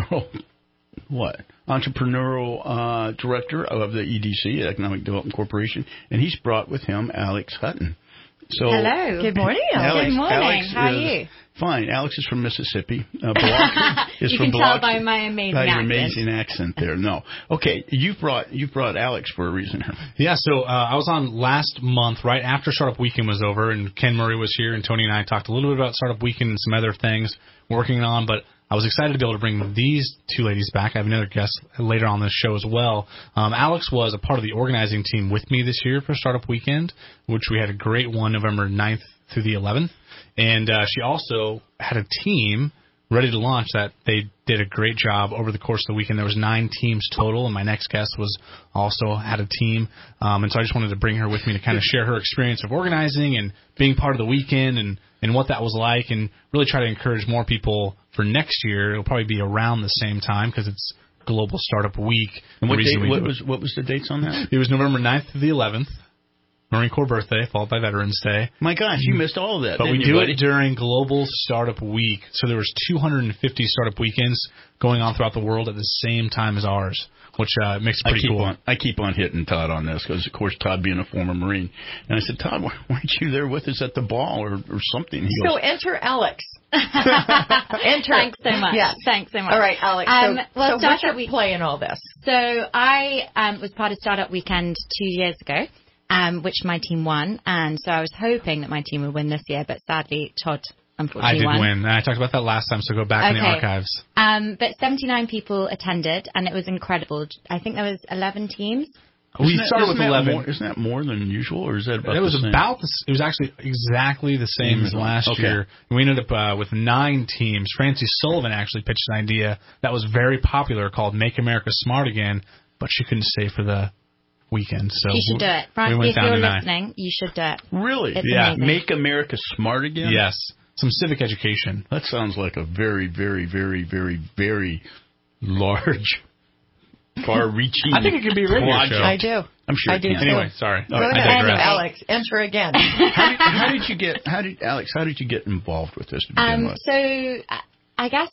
entrepreneurial director of the EDC, Economic Development Corporation, and he's brought with him Alex Hutton. So, hello. Good morning, Alex. Good morning. Alex How are you? Fine. Alex is from Mississippi. Biloxi is you from can Biloxi. tell by my amazing by your accent. amazing accent there. No. Okay. You've brought Alex for a reason here. Yeah. So I was on last month, right after Startup Weekend was over, and Ken Murray was here, and Tony and I talked a little bit about Startup Weekend and some other things we're working on, but I was excited to be able to bring these two ladies back. I have another guest later on this show as well. Alex was a part of the organizing team with me this year for Startup Weekend, which we had a great one November 9th through the 11th. And she also had a team ready to launch that they did a great job over the course of the weekend. There was 9 teams total, and my next guest was also had a team. And so I just wanted to bring her with me to kind of share her experience of organizing and being part of the weekend and what that was like, and really try to encourage more people for next year. It'll probably be around the same time because it's Global Startup Week. And what was the dates on that? It was November 9th through the 11th. Marine Corps birthday, followed by Veterans Day. My gosh, you missed all of that. But we do it during Global Startup Week. So there was 250 startup weekends going on throughout the world at the same time as ours, which makes it pretty cool. I keep on hitting Todd on this because, of course, Todd being a former Marine. And I said, Todd, why weren't you there with us at the ball or something? He So goes, enter Alex. Enter. Thanks so much. Yes. Thanks so much. All right, Alex. Well, so what's your play in all this? So I was part of Startup Weekend 2 years ago, which my team won. And so I was hoping that my team would win this year, but sadly, Todd unfortunately won. I did win. I talked about that last time, so go back in the archives. But 79 people attended, and it was incredible. I think there was 11 teams. We started with 11. Isn't that more than usual, or is that about it was the same? It was actually exactly the same as last year. We ended up with 9 teams. Francie Sullivan actually pitched an idea that was very popular called Make America Smart Again, but she couldn't stay for the weekend. So you should do it. Francie, if you're listening, you should do it. Really? It's amazing. Make America Smart Again? Yes. Some civic education. That sounds like a very, very, very, very, very large, far-reaching I think it could be a radio show. I do. I'm sure. I do. Anyway, sorry. Go ahead, Alex. Enter again. How did you get involved with this to begin with? So I guess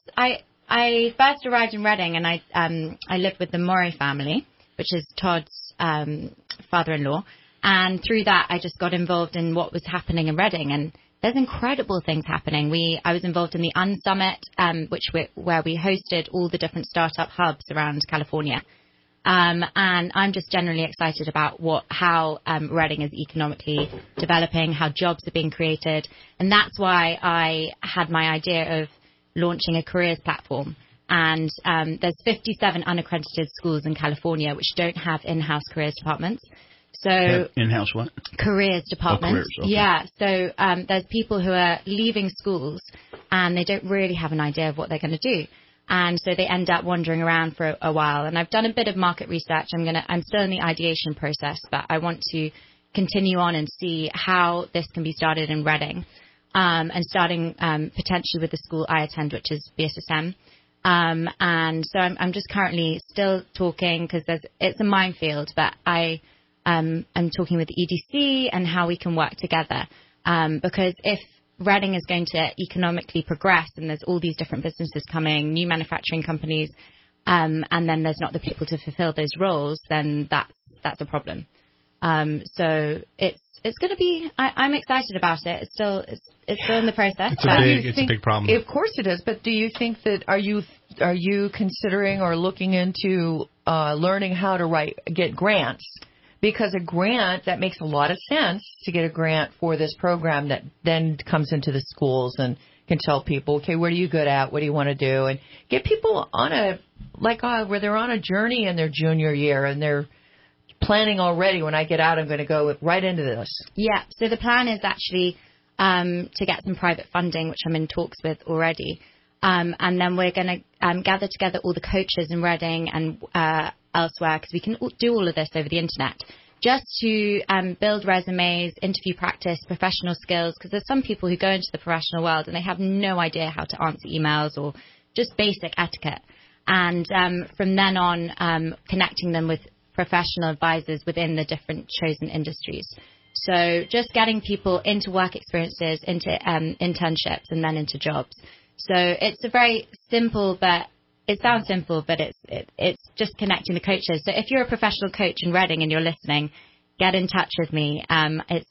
I first arrived in Reading, and I lived with the Murray family, which is Todd's father-in-law. And through that, I just got involved in what was happening in Reading. And there's incredible things happening. I was involved in the Unsummit, where we hosted all the different startup hubs around California. And I'm just generally excited about how Reading is economically developing, how jobs are being created. And that's why I had my idea of launching a careers platform. And there's 57 unaccredited schools in California which don't have in-house careers departments. So in-house what? Careers departments. Careers, okay. Yeah. So there's people who are leaving schools and they don't really have an idea of what they're going to do. And so they end up wandering around for a while. And I've done a bit of market research. I'm still in the ideation process, but I want to continue on and see how this can be started in Reading, and starting potentially with the school I attend, which is BSSM. And so I'm just currently still talking because it's a minefield, but I'm talking with the EDC and how we can work together. Because if Reading is going to economically progress and there's all these different businesses coming, new manufacturing companies, and then there's not the people to fulfill those roles, then that's a problem. So it's going to be. I'm excited about it. It's still in the process. It's a big problem. Of course it is. But do you think that are you considering or looking into learning how to get grants? Because a grant, that makes a lot of sense to get a grant for this program that then comes into the schools and can tell people, okay, what are you good at? What do you want to do? And get people on where they're on a journey in their junior year and they're planning already when I get out, I'm going to go right into this? Yeah, so the plan is actually to get some private funding, which I'm in talks with already. And then we're going to gather together all the coaches in Reading and elsewhere, because we can do all of this over the internet, just to build resumes, interview practice, professional skills, because there's some people who go into the professional world and they have no idea how to answer emails or just basic etiquette. And from then on, connecting them with professional advisors within the different chosen industries. So just getting people into work experiences, into internships, and then into jobs. So it's a very simple, but it sounds simple, but it's just connecting the coaches. So if you're a professional coach in Reading and you're listening, get in touch with me. It's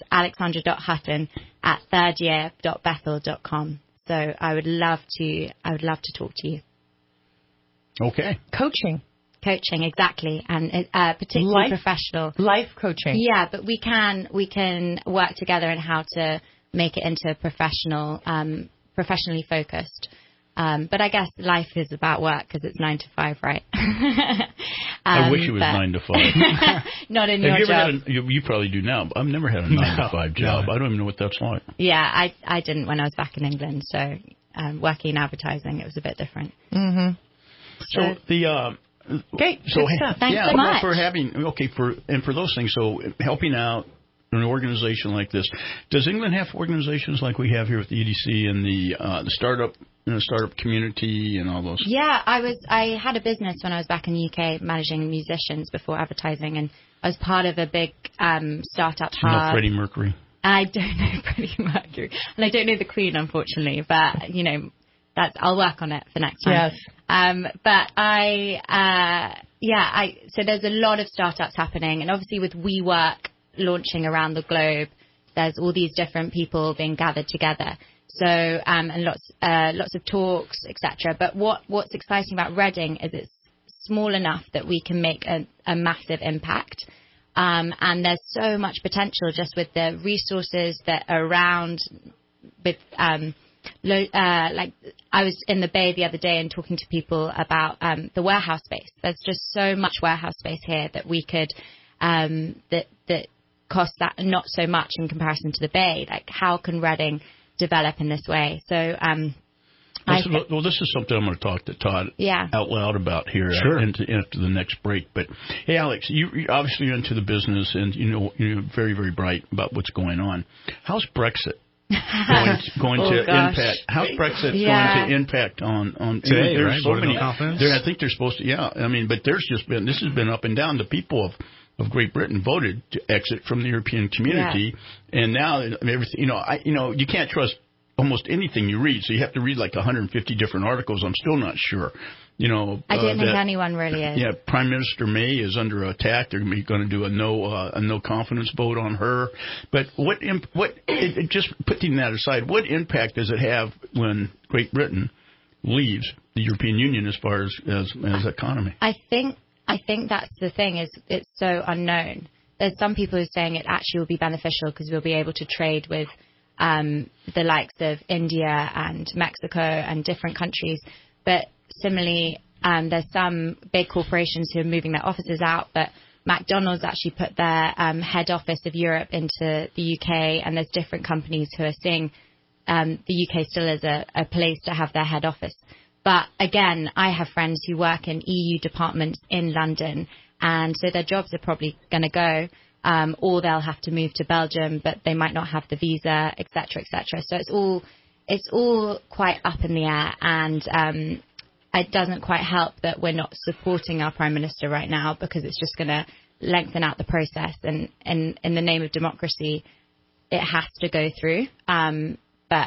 alexandra.hutton@thirdyear.bethel.com. So I would love to talk to you. Okay. Coaching, exactly, and particularly professional life coaching. Yeah, but we can work together in how to make it into professionally focused. But I guess life is about work because it's 9 to 5, right? I wish it was 9 to 5. Not in your job. You probably do now, but I've never had a 9 to 5 job. I don't even know what that's like. Yeah, I didn't when I was back in England. So working in advertising, it was a bit different. Mm-hmm. So great. So thanks so much for those things. So helping out an organization like this. Does England have organizations like we have here with the EDC and the startup community and all those? Yeah, I had a business when I was back in the UK managing musicians before advertising, and I was part of a big startup hub. You know Freddie Mercury? I don't know Freddie Mercury, and I don't know the Queen, unfortunately, but I'll work on it for next time. Yes. But so there's a lot of startups happening, and obviously with WeWork launching around the globe, there's all these different people being gathered together. So and lots of talks, etc. But what's exciting about Reading is it's small enough that we can make a massive impact. And there's so much potential just with the resources that are around. With like I was in the Bay the other day and talking to people about the warehouse space. There's just so much warehouse space here that we could that costs that not so much in comparison to the Bay. Like, how can Reading develop in this way? So this is something I'm going to talk to Todd out loud about here after the next break. But hey, Alex, you obviously you're into the business and you're very, very bright about what's going on. How's Brexit going to impact? How's Brexit going to impact on today? There's right? so many. I think they're supposed to. Yeah, I mean, but this has been up and down. The people of Great Britain voted to exit from the European community, and now everything. You can't trust almost anything you read, so you have to read like 150 different articles. I'm still not sure. I don't think anyone really is. Yeah, Prime Minister May is under attack. They're going to do a no confidence vote on her. But just putting that aside, what impact does it have when Great Britain leaves the European Union as far as economy? I think that's the thing, is it's so unknown. There's some people who are saying it actually will be beneficial because we'll be able to trade with the likes of India and Mexico and different countries. But similarly, there's some big corporations who are moving their offices out, but McDonald's actually put their head office of Europe into the UK, and there's different companies who are seeing the UK still as a place to have their head office. But again, I have friends who work in EU departments in London, and so their jobs are probably going to go, or they'll have to move to Belgium, but they might not have the visa, etc., etc. So it's all quite up in the air, and it doesn't quite help that we're not supporting our Prime Minister right now, because it's just going to lengthen out the process. And in the name of democracy, it has to go through. But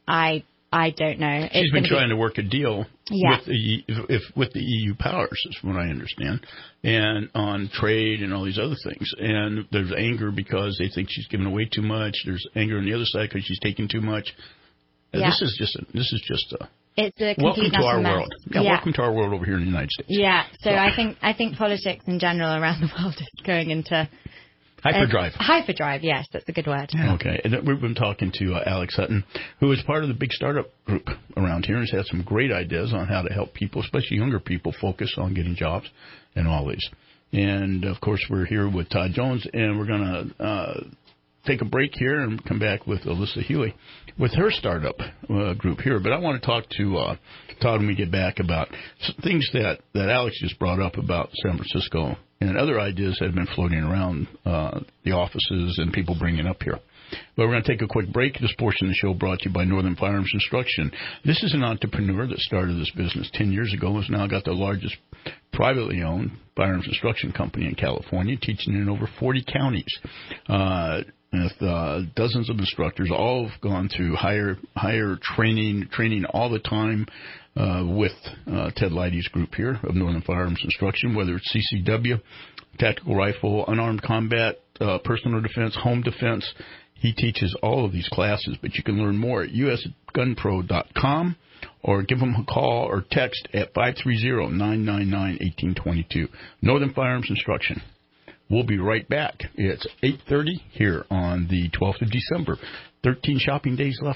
I don't know. She's been trying to work a deal with the EU powers, is what I understand, and on trade and all these other things. And there's anger because they think she's giving away too much. There's anger on the other side because she's taking too much. Yeah. This is just a it's a welcome to our mess. world. Yeah, welcome to our world over here in the United States. Yeah. So I think politics in general around the world is going into hyperdrive. Hyperdrive, yes, that's a good word. Yeah. Okay, and we've been talking to Alex Hutton, who is part of the big startup group around here and has had some great ideas on how to help people, especially younger people, focus on getting jobs and all these. And, of course, we're here with Todd Jones, and we're going to take a break here and come back with Alyssa Huey with her startup group here. But I want to talk to Todd when we get back about some things that Alex just brought up about San Francisco and other ideas that have been floating around the offices and people bringing up here. But we're going to take a quick break. This portion of the show brought to you by Northern Firearms Instruction. This is an entrepreneur that started this business 10 years ago, has now got the largest privately owned firearms instruction company in California, teaching in over 40 counties. With dozens of instructors, all have gone through higher training all the time with Ted Leidy's group here of Northern Firearms Instruction, whether it's CCW, tactical rifle, unarmed combat, personal defense, home defense. He teaches all of these classes, but you can learn more at usgunpro.com or give him a call or text at 530-999-1822. Northern Firearms Instruction. We'll be right back. It's 8:30 here on the 12th of December. 13 shopping days left.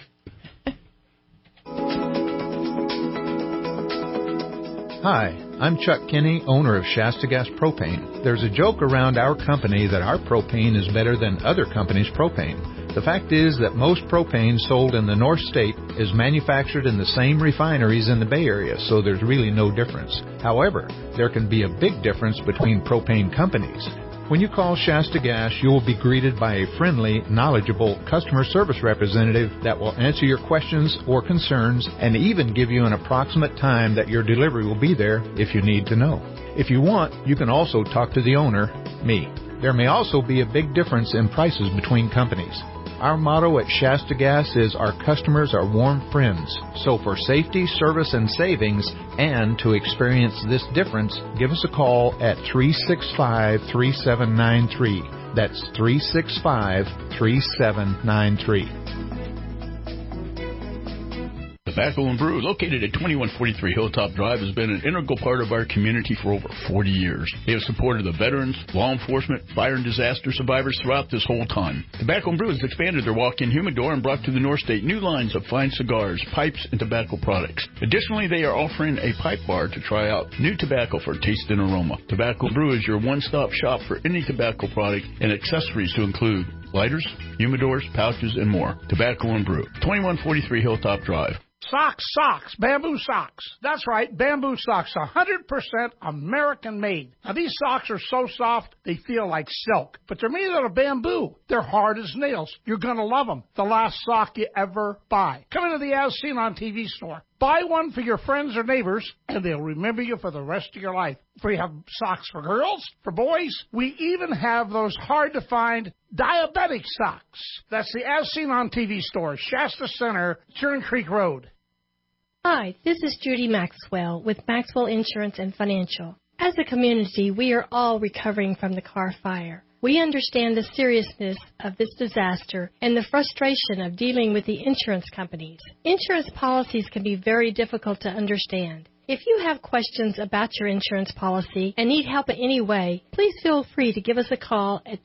Hi, I'm Chuck Kinney, owner of Shasta Gas Propane. There's a joke around our company that our propane is better than other companies' propane. The fact is that most propane sold in the North State is manufactured in the same refineries in the Bay Area, so there's really no difference. However, there can be a big difference between propane companies. When you call Shasta Gas, you will be greeted by a friendly, knowledgeable customer service representative that will answer your questions or concerns and even give you an approximate time that your delivery will be there if you need to know. If you want, you can also talk to the owner, me. There may also be a big difference in prices between companies. Our motto at Shasta Gas is our customers are warm friends. So for safety, service, and savings, and to experience this difference, give us a call at 365-3793. That's 365-3793. Tobacco and Brew, located at 2143 Hilltop Drive, has been an integral part of our community for over 40 years. They have supported the veterans, law enforcement, fire and disaster survivors throughout this whole time. Tobacco and Brew has expanded their walk-in humidor and brought to the North State new lines of fine cigars, pipes, and tobacco products. Additionally, they are offering a pipe bar to try out new tobacco for taste and aroma. Tobacco and Brew is your one-stop shop for any tobacco product and accessories to include lighters, humidors, pouches, and more. Tobacco and Brew, 2143 Hilltop Drive. Socks, bamboo socks. That's right, bamboo socks, 100% American made. Now, these socks are so soft, they feel like silk, but they're made out of bamboo. They're hard as nails. You're going to love them. The last sock you ever buy. Come into the As Seen on TV store. Buy one for your friends or neighbors, and they'll remember you for the rest of your life. We have socks for girls, for boys. We even have those hard-to-find diabetic socks. That's the As Seen on TV store, Shasta Center, Churn Creek Road. Hi, this is Judy Maxwell with Maxwell Insurance and Financial. As a community, we are all recovering from the Carr fire. We understand the seriousness of this disaster and the frustration of dealing with the insurance companies. Insurance policies can be very difficult to understand. If you have questions about your insurance policy and need help in any way, please feel free to give us a call at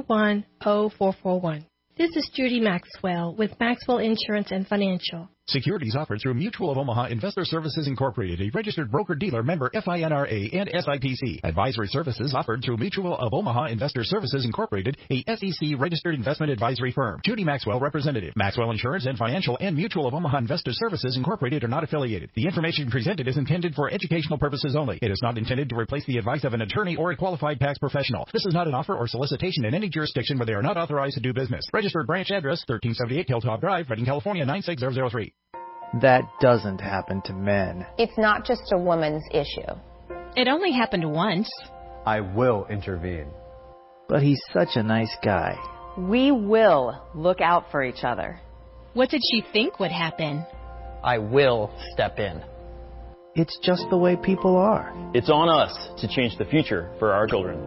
221-0441. This is Judy Maxwell with Maxwell Insurance and Financial. Securities offered through Mutual of Omaha Investor Services Incorporated, a registered broker-dealer member FINRA and SIPC. Advisory services offered through Mutual of Omaha Investor Services Incorporated, a SEC-registered investment advisory firm. Judy Maxwell, representative. Maxwell Insurance and Financial and Mutual of Omaha Investor Services Incorporated are not affiliated. The information presented is intended for educational purposes only. It is not intended to replace the advice of an attorney or a qualified tax professional. This is not an offer or solicitation in any jurisdiction where they are not authorized to do business. Registered branch address, 1378 Hilltop Drive, Redding, California, 96003. That doesn't happen to men. It's not just a woman's issue. It only happened once. I will intervene. But he's such a nice guy. We will look out for each other. What did she think would happen? I will step in. It's just the way people are. It's on us to change the future for our children.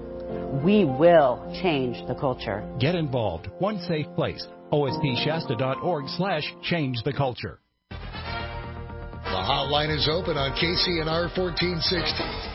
We will change the culture. Get involved. One safe place. OSPShasta.org/change the culture. The hotline is open on KCNR 1460,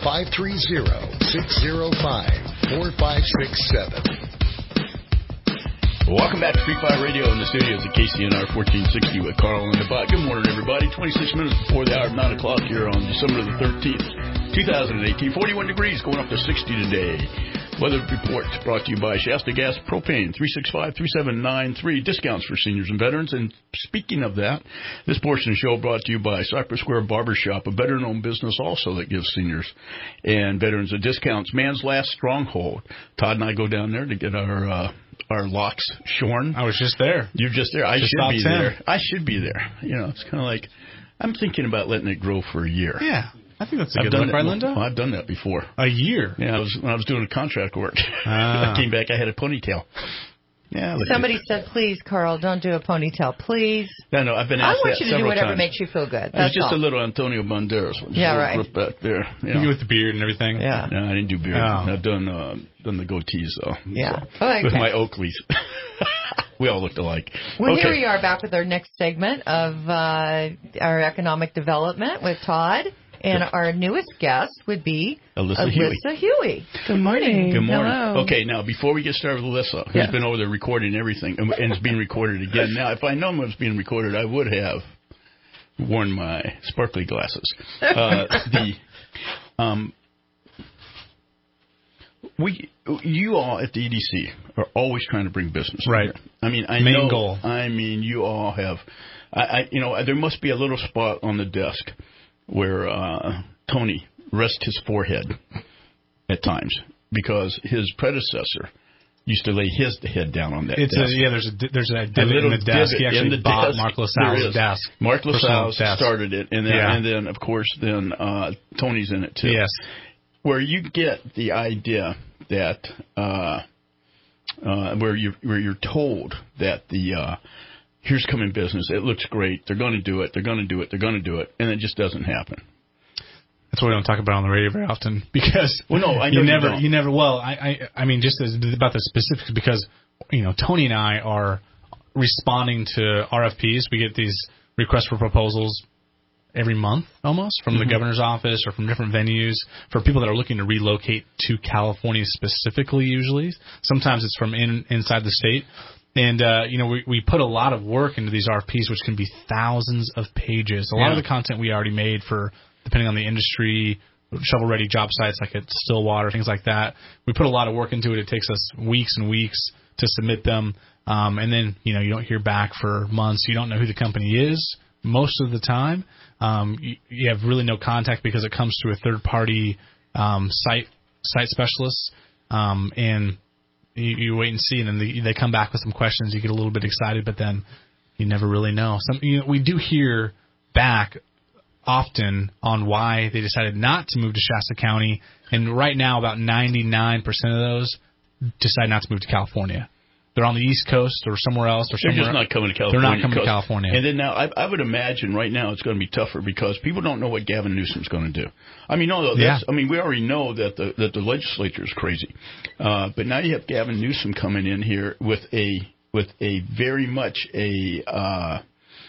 530-605-4567. Welcome back to Street Fight Radio in the studios at KCNR 1460 with Carl and the Buck. Good morning, everybody. 26 minutes before the hour of 9 o'clock here on December the 13th, 2018, 41 degrees, going up to 60 today. Weather report brought to you by Shasta Gas Propane, 365-3793. Discounts for seniors and veterans. And speaking of that, this portion of the show brought to you by Cypress Square Barbershop, a veteran-owned business also that gives seniors and veterans discounts. Man's last stronghold. Todd and I go down there to get our locks shorn. I was just there. You're just there. I should be there. I should be there. You know, it's kind of like I'm thinking about letting it grow for a year. Yeah. I think that's a good look, right, Linda? Well, I've done that before. A year? Yeah, when I was doing contract work. I came back, I had a ponytail. Yeah. Somebody said, please, Carl, don't do a ponytail, please. No, I've been asked that several times. I want you to do whatever makes you feel good. That's just a little Antonio Banderas. Yeah, right. Back there. You with the beard and everything? Yeah. No, I didn't do beard. Oh. I've done the goatees, though. Yeah. So, okay. With my Oakleys. We all looked alike. Well, Here we are back with our next segment of our economic development with Todd. And our newest guest would be Alyssa Huey. Good morning. Good morning. Hello. Okay, now, before we get started with Alyssa, who's been over there recording everything, and it's being recorded again. Now, if I known it was being recorded, I would have worn my sparkly glasses. You all at the EDC are always trying to bring business. Right. I mean, Main goal. I mean, you all have, there must be a little spot on the desk where Tony rests his forehead at times because his predecessor used to lay his head down on that desk. There's a divot in the desk. He actually bought Mark LaSalle's desk. Mark LaSalle started it, and then of course Tony's in it too. Yes. Where you get the idea that where you're told that here's coming business. It looks great. They're going to do it. They're going to do it. They're going to do it. And it just doesn't happen. That's why we don't talk about it on the radio very often because I know you never. Well, I mean, just about the specifics because Tony and I are responding to RFPs. We get these requests for proposals every month almost from the governor's office or from different venues for people that are looking to relocate to California specifically. Usually, sometimes it's from inside the state. And, we put a lot of work into these RFPs, which can be thousands of pages. A lot of the content we already made for, depending on the industry, shovel-ready job sites like at Stillwater, things like that. We put a lot of work into it. It takes us weeks and weeks to submit them. And then, you don't hear back for months. You don't know who the company is most of the time. You have really no contact because it comes through a third-party site specialist. And you wait and see, and then they come back with some questions. You get a little bit excited, but then you never really know. We do hear back often on why they decided not to move to Shasta County, and right now about 99% of those decide not to move to California. They're on the East Coast or somewhere else. They're just not coming to California. They're not coming to California. And then now, I would imagine right now it's going to be tougher because people don't know what Gavin Newsom's going to do. I mean, we already know that the legislature is crazy, but now you have Gavin Newsom coming in here with a very much it's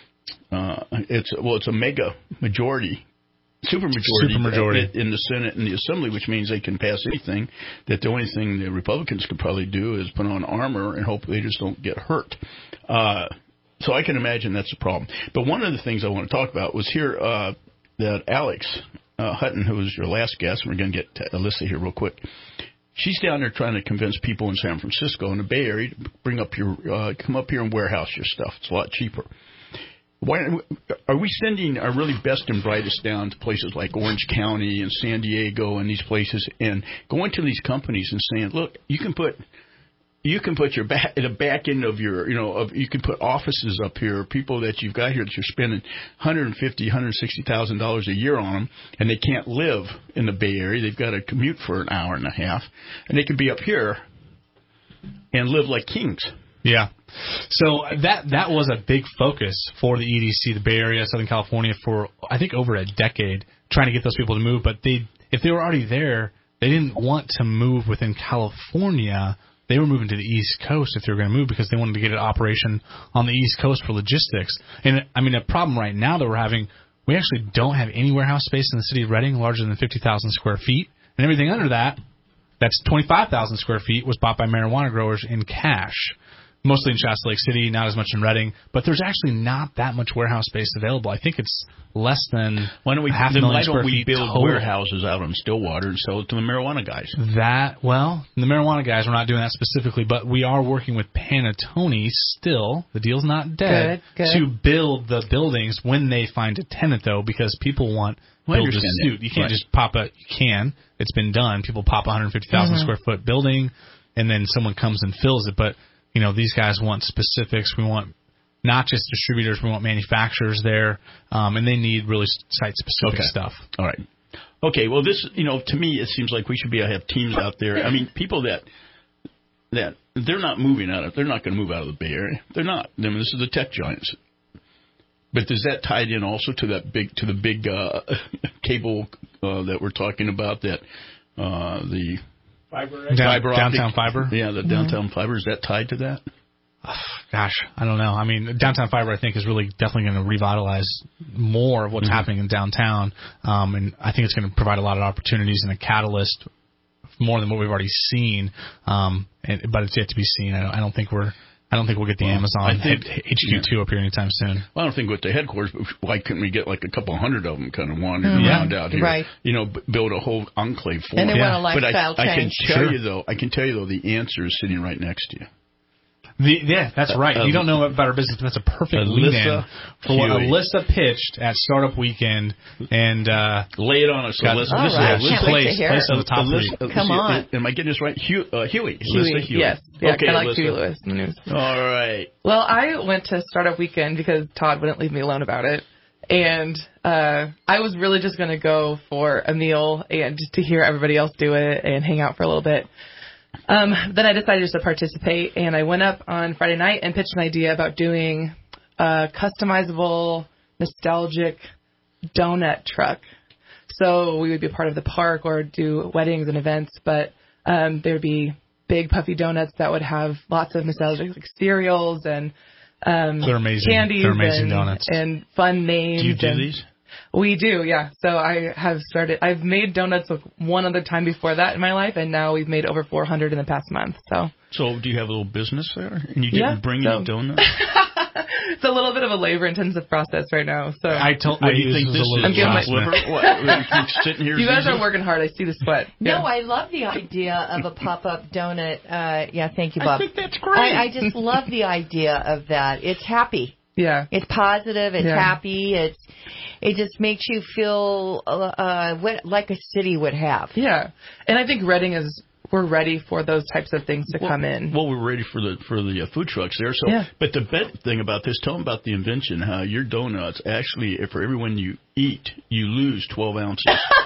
a mega majority. Supermajority in the Senate and the Assembly, which means they can pass anything. That the only thing the Republicans could probably do is put on armor and hope they just don't get hurt. So I can imagine that's a problem. But one of the things I want to talk about was here that Alex Hutton, who was your last guest, and we're going to get to Alyssa here real quick. She's down there trying to convince people in San Francisco and the Bay Area to come up here and warehouse your stuff. It's a lot cheaper. Why are we sending our really best and brightest down to places like Orange County and San Diego and these places and going to these companies and saying, look, you can put your back end of your, you can put offices up here, people that you've got here that you're spending $150,000-$160,000 a year on them, and they can't live in the Bay Area. They've got to commute for an hour and a half, and they could be up here and live like kings. Yeah. So that was a big focus for the EDC, the Bay Area, Southern California, for I think over a decade, trying to get those people to move. But if they were already there, they didn't want to move within California. They were moving to the East Coast if they were going to move because they wanted to get an operation on the East Coast for logistics. And I mean, a problem right now that we're having, we actually don't have any warehouse space in the city of Redding larger than 50,000 square feet, and everything under that, that's 25,000 square feet, was bought by marijuana growers in cash. mostly in Shasta Lake City, not as much in Redding, but there's actually not that much warehouse space available. I think it's less than why don't we build total. warehouses out in Stillwater and sell it to the marijuana guys? The marijuana guys, we're not doing that specifically, but we are working with Panattoni still. The deal's not dead. Good. To build the buildings when they find a tenant, though, because people want build a suit. You can't just pop a. You can. It's been done. People pop a 150,000 square foot building, and then someone comes and fills it. But these guys want specifics. We want not just distributors. We want manufacturers there, and they need really site-specific stuff. All right. Okay. Well, this, to me, it seems like we should have teams out there. I mean, people that they're not moving out of. They're not going to move out of the Bay Area. They're not. I mean, this is the tech giants. But does that tie in also to the big cable that we're talking about? That the downtown fiber. Yeah, the downtown fiber, is that tied to that? Gosh, I don't know. I mean, downtown fiber, I think, is really definitely going to revitalize more of what's happening in downtown, and I think it's going to provide a lot of opportunities and a catalyst more than what we've already seen. But it's yet to be seen. I don't think we'll get the Amazon HQ2 up here anytime soon. Well, I don't think with the headquarters, but why couldn't we get like a couple hundred of them kind of wandering around out here? Right. Build a whole enclave for them. And they want a but lifestyle change. I can tell you though, the answer is sitting right next to you. That's right. You don't know about our business, but that's a perfect lead-in for what Alyssa pitched at Startup Weekend. And lay it on us, Alyssa. All right. Can't wait to hear it. Come on. Am I getting this right? Huey. Alyssa Huey. Yes. Yeah, okay, kind of like Huey Lewis in the news. All right. Well, I went to Startup Weekend because Todd wouldn't leave me alone about it. And I was really just going to go for a meal and just to hear everybody else do it and hang out for a little bit. Then I decided just to participate, and I went up on Friday night and pitched an idea about doing a customizable, nostalgic donut truck. So we would be a part of the park or do weddings and events, but there would be big puffy donuts that would have lots of nostalgic cereals and they're amazing. Candies. They're amazing donuts. And fun names. Do you do these? We do, yeah. So I've made donuts one other time before that in my life, and now we've made over 400 in the past month. So do you have a little business there? And you didn't bring any donuts? It's a little bit of a labor-intensive process right now. So what do you think this is? I'm giving my sitting here. You guys are working hard. I see the sweat. No, I love the idea of a pop-up donut. Thank you, Bob. I think that's great. I just love the idea of that. It's happy. Yeah. It's positive. It's happy. It just makes you feel like a city would have. Yeah. And I think Redding we're ready for those types of things to come in. Well, we're ready for the food trucks there. So, but the best thing about this, tell them about the invention, how your donuts actually, for everyone you eat, you lose 12 ounces.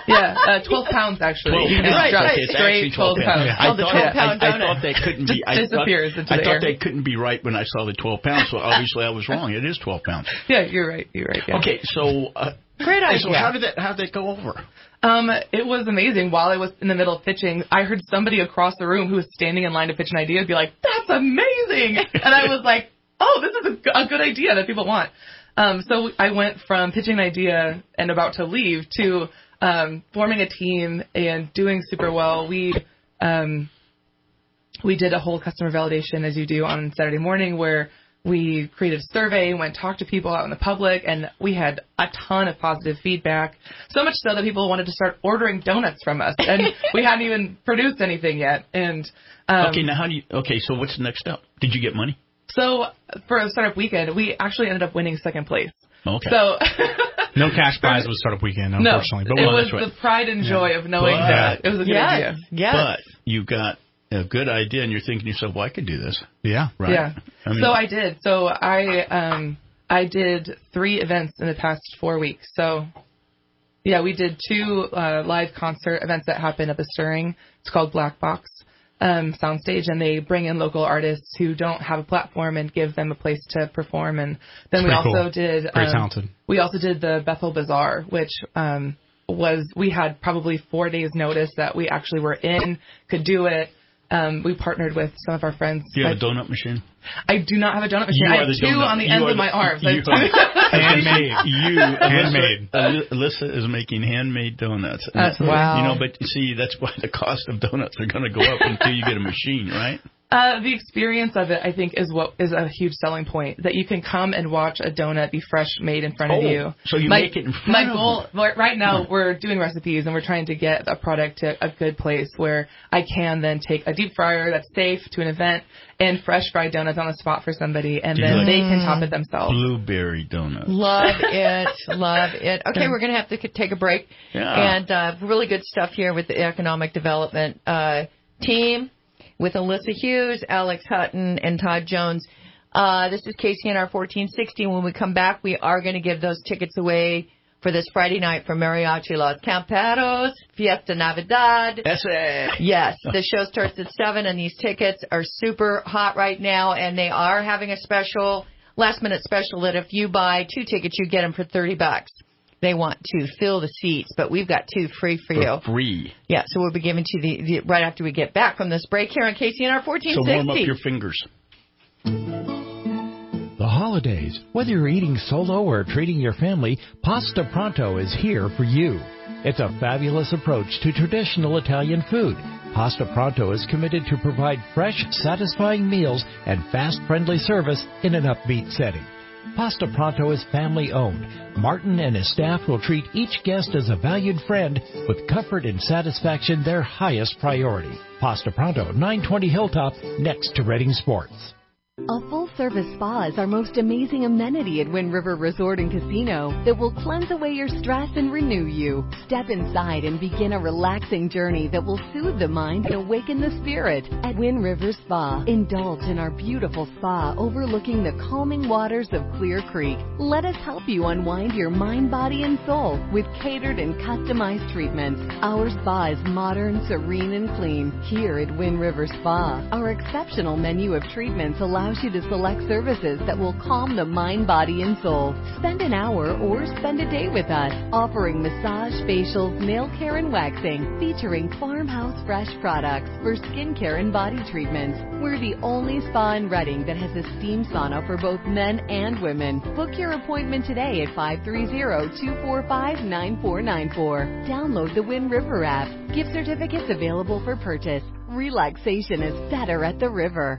12 pounds actually. 12 pounds. Right. It's straight 12 pounds. I thought they couldn't be. I thought they couldn't be right when I saw the 12 pounds. So obviously I was wrong. It is 12 pounds. Yeah, you're right. Yeah. Okay, so great idea. So how did that go over? It was amazing. While I was in the middle of pitching, I heard somebody across the room who was standing in line to pitch an idea be like, "That's amazing!" And I was like, "Oh, this is a good idea that people want." So I went from pitching an idea and about to leave to forming a team and doing super well. We did a whole customer validation, as you do on Saturday morning, where we created a survey, went and talked to people out in the public, and we had a ton of positive feedback. So much so that people wanted to start ordering donuts from us, and we hadn't even produced anything yet. And so what's the next step? Did you get money? So for a Startup Weekend, we actually ended up winning second place. Okay. So no cash prize with Startup Weekend, unfortunately. No, it was the pride and joy of knowing that it was a good idea. Yes. But you got a good idea, and you're thinking to yourself, well, I could do this. Yeah. Right. Yeah. So I did. So I did 3 events in the past 4 weeks. So, yeah, we did 2 live concert events that happened at the Stirring. It's called Black Box Soundstage, and they bring in local artists who don't have a platform and give them a place to perform. And then we also did very talented. We also did the Bethel Bazaar, which we had probably 4 days notice that we actually were in, could do it. We partnered with some of our friends. Do you have a donut machine? I do not have a donut machine. I have 2 on the ends of my arms. Handmade. Alyssa is making handmade donuts. Wow. But see, that's why the cost of donuts are going to go up until you get a machine, right? The experience of it, I think, is what is a huge selling point. That you can come and watch a donut be fresh made in front of you. So you make it in front my of goal right now, we're doing recipes and we're trying to get a product to a good place where I can then take a deep fryer that's safe to an event and fresh fried donuts on the spot for somebody, and then they can top it themselves. Blueberry donuts. Love it. Love it. Okay, we're going to have to take a break. Yeah. And really good stuff here with the economic development team with Alyssa Hughes, Alex Hutton, and Todd Jones. This is KCNR 1460. When we come back, we are going to give those tickets away for this Friday night for Mariachi Los Campados, Fiesta Navidad. That's it. Yes, the show starts at 7, and these tickets are super hot right now, and they are having a special, last-minute special that if you buy 2 tickets, you get them for $30. They want to fill the seats, but we've got 2 free for you. Free. Yeah, so we'll be giving to the right after we get back from this break here on KCNR 1460. So warm up your fingers. The holidays. Whether you're eating solo or treating your family, Pasta Pronto is here for you. It's a fabulous approach to traditional Italian food. Pasta Pronto is committed to provide fresh, satisfying meals and fast, friendly service in an upbeat setting. Pasta Pronto is family-owned. Martin and his staff will treat each guest as a valued friend with comfort and satisfaction their highest priority. Pasta Pronto, 920 Hilltop, next to Reading Sports. A full-service spa is our most amazing amenity at Wind River Resort and Casino that will cleanse away your stress and renew you. Step inside and begin a relaxing journey that will soothe the mind and awaken the spirit. At Wind River Spa, indulge in our beautiful spa overlooking the calming waters of Clear Creek. Let us help you unwind your mind, body, and soul with catered and customized treatments. Our spa is modern, serene, and clean. Here at Wind River Spa, our exceptional menu of treatments allows you to select services that will calm the mind, body, and soul. Spend an hour or spend a day with us, offering massage, facials, nail care, and waxing, featuring farmhouse fresh products for skincare and body treatments. We're the only spa in Reading that has a steam sauna for both men and women. Book your appointment today at 530-245-9494. Download the Wind River app. Gift certificates available for purchase. Relaxation is better at the river.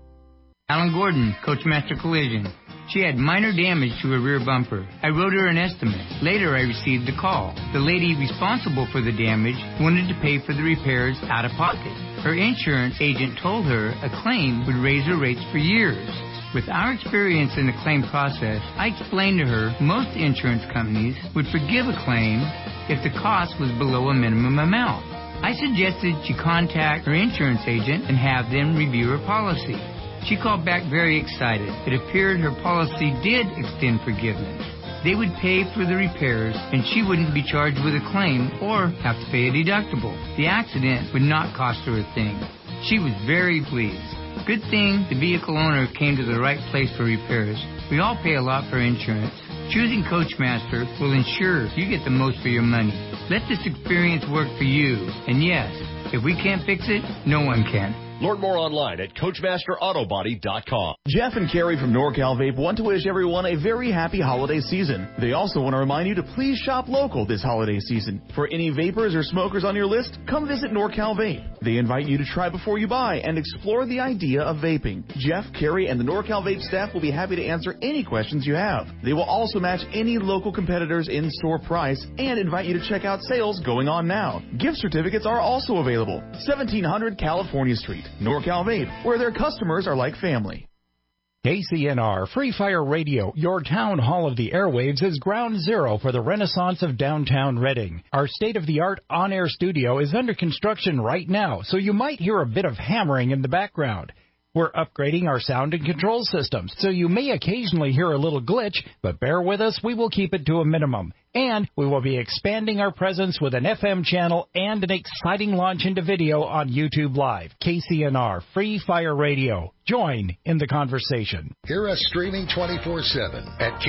Alan Gordon, Coachmaster Collision. She had minor damage to her rear bumper. I wrote her an estimate. Later, I received a call. The lady responsible for the damage wanted to pay for the repairs out of pocket. Her insurance agent told her a claim would raise her rates for years. With our experience in the claim process, I explained to her most insurance companies would forgive a claim if the cost was below a minimum amount. I suggested she contact her insurance agent and have them review her policy. She called back very excited. It appeared her policy did extend forgiveness. They would pay for the repairs, and she wouldn't be charged with a claim or have to pay a deductible. The accident would not cost her a thing. She was very pleased. Good thing the vehicle owner came to the right place for repairs. We all pay a lot for insurance. Choosing Coachmaster will ensure you get the most for your money. Let this experience work for you. And yes, if we can't fix it, no one can. Learn more online at CoachmasterAutobody.com. Jeff and Carrie from NorCal Vape want to wish everyone a very happy holiday season. They also want to remind you to please shop local this holiday season. For any vapors or smokers on your list, come visit NorCal Vape. They invite you to try before you buy and explore the idea of vaping. Jeff, Carrie, and the NorCal Vape staff will be happy to answer any questions you have. They will also match any local competitors' in-store price and invite you to check out sales going on now. Gift certificates are also available. 1700 California Street. NorCal Vape, where their customers are like family. KCNR Free Fire Radio, your town hall of the airwaves, is ground zero for the renaissance of downtown Reading. Our state-of-the-art on-air studio is under construction right now, so you might hear a bit of hammering in the background. We're upgrading our sound and control systems, so you may occasionally hear a little glitch, but bear with us, we will keep it to a minimum. And we will be expanding our presence with an FM channel and an exciting launch into video on YouTube Live. KCNR Free Fire Radio. Join in the conversation. Hear us streaming 24/7 at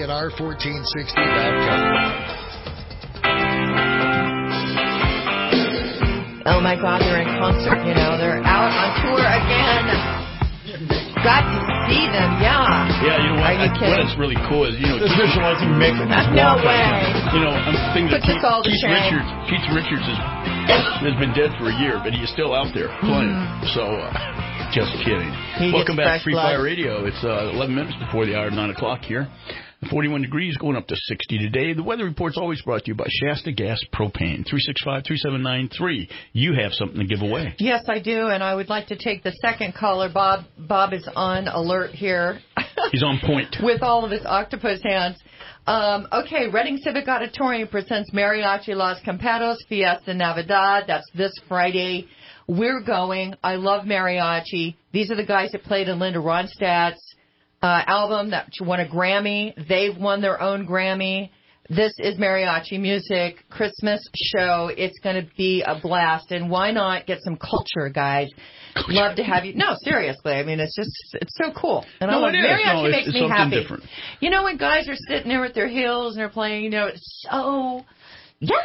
KCNR1460.com. Oh my God, they're in concert, you know. They're out on tour again. Got to see them, yeah. Yeah, you know what? Are you kidding? What is really cool is, just visualizing Mick and his No walk. way. I'm thinking that Puts us all to shame. Keith Richards has been dead for a year, but he is still out there playing. So Just kidding. He Welcome gets back to fresh Free blood. Fire Radio. It's 11 minutes before the hour of 9 o'clock here. 41 degrees, going up to 60 today. The weather report's always brought to you by Shasta Gas Propane. 365-3793. You have something to give away. Yes, I do, and I would like to take the second caller. Bob is on alert here. He's on point. With all of his octopus hands. Okay, Reading Civic Auditorium presents Mariachi Los Campados Fiesta Navidad. That's this Friday. We're going. I love mariachi. These are the guys that played in Linda Ronstadt's album that won a Grammy. They've won their own Grammy. This is mariachi music, Christmas show. It's going to be a blast. And why not get some culture, guys? Love to have you. No, seriously. I mean, it's so cool. And I love mariachi. Makes me happy. Different. You know, when guys are sitting there with their heels and they're playing, you know, it's so, yeah.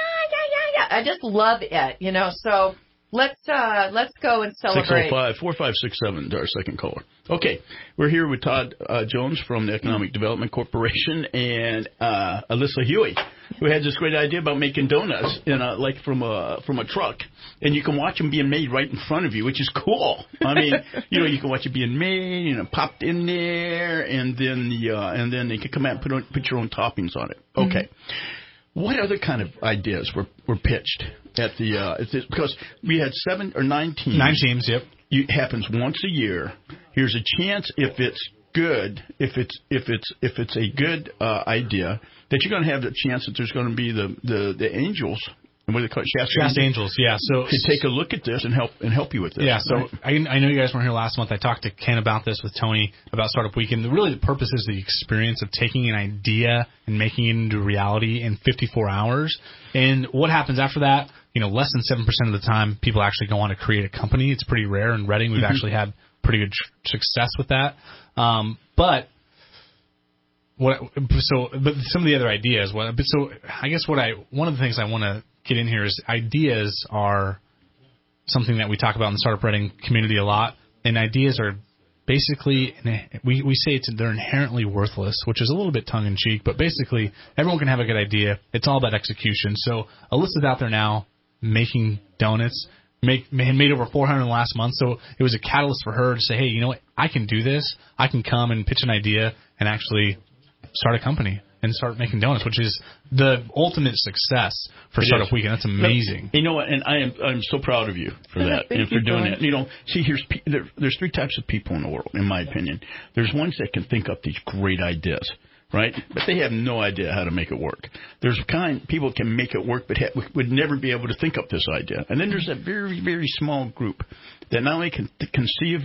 I just love it, you know, so. Let's go and celebrate. 605-4567, our second caller. Okay, we're here with Todd Jones from the Economic Development Corporation and Alyssa Huey, who had this great idea about making donuts from a truck, and you can watch them being made right in front of you, which is cool. I mean, you can watch it being made, popped in there, and then they can come out and put your own toppings on it. Okay. Mm-hmm. What other kind of ideas were pitched at because we had 7 or 9 teams. 9 teams, yep. It happens once a year. Here's a chance if it's good, if it's a good idea, that you're going to have the chance that there's going to be the angels. What do they call it? Shasta Angels, yeah. So to take a look at this and help you with this. Yeah. So right? I know you guys weren't here last month. I talked to Ken about this with Tony about Startup Weekend. Really, the purpose is the experience of taking an idea and making it into reality in 54 hours. And what happens after that? Less than 7% of the time, people actually go on to create a company. It's pretty rare in Reading. We've actually had pretty good success with that. But some of the other ideas. I guess one of the things I want to get in here is ideas are something that we talk about in the Startup Reading community a lot, and ideas are basically, we say they're inherently worthless, which is a little bit tongue-in-cheek, but basically everyone can have a good idea. It's all about execution. So Alyssa's out there now making donuts, made over 400 in the last month, so it was a catalyst for her to say, hey, you know what, I can do this. I can come and pitch an idea and actually start a company and start making donuts, which is the ultimate success for Startup Weekend. That's amazing. You know what? And I'm so proud of you for that and for doing that. See, there's 3 types of people in the world, in my opinion. There's ones that can think up these great ideas, right? But they have no idea how to make it work. There's people can make it work, but would never be able to think up this idea. And then there's that very, very small group that not only can conceive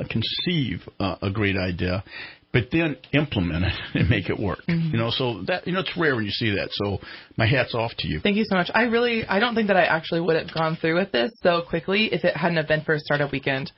a great idea, but then implement it and make it work. Mm-hmm. So that it's rare when you see that. So my hat's off to you. Thank you so much. I don't think that I actually would have gone through with this so quickly if it hadn't have been for Startup Weekend.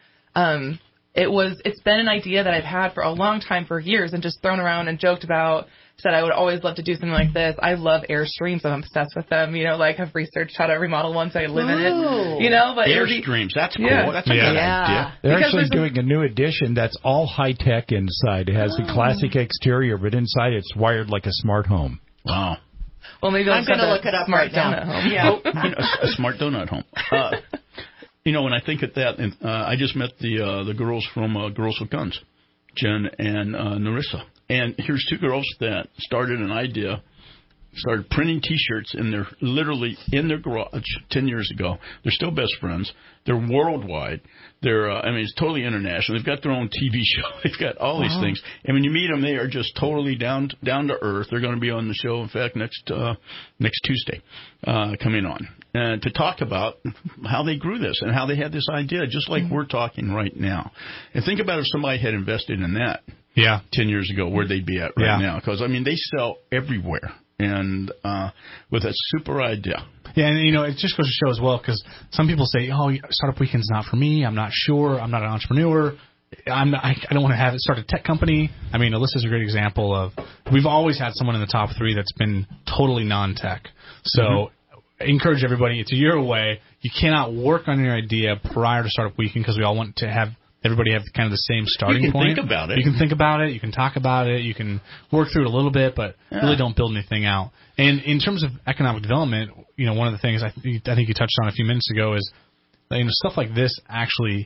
It's been an idea that I've had for a long time, for years, and just thrown around and joked about. Said I would always love to do something like this. I love Airstreams. I'm obsessed with them. I've researched how to remodel one so I live in it. But Airstreams, that's cool. Yeah. That's a good idea. They're actually doing a new edition that's all high tech inside. It has the classic exterior, but inside it's wired like a smart home. Wow. Well, maybe I'm going to look it up right now. Home. Yeah. A smart donut home. When I think of that, I just met the girls from Girls with Guns, Jen and Narissa. And here's 2 girls that started an idea, started printing T-shirts, and they're literally in their garage 10 years ago. They're still best friends. They're worldwide. They're, it's totally international. They've got their own TV show. They've got all these things. And when you meet them, they are just totally down to earth. They're going to be on the show, in fact, next Tuesday, coming on, and to talk about how they grew this and how they had this idea, just like we're talking right now. And think about if somebody had invested in that. 10 years ago, where they'd be at right now. Because, they sell everywhere. And with a super idea. Yeah, and, it just goes to show as well, because some people say, Startup Weekend's not for me. I'm not sure. I'm not an entrepreneur. I don't want to start a tech company. Alyssa's a great example of, we've always had someone in the top 3 that's been totally non-tech. So I encourage everybody, it's a year away. You cannot work on your idea prior to Startup Weekend, because we all want to have everybody have kind of the same starting point. You can think about it. You can think about it. You can talk about it. You can work through it a little bit, but really don't build anything out. And in terms of economic development, one of the things I think you touched on a few minutes ago is, stuff like this actually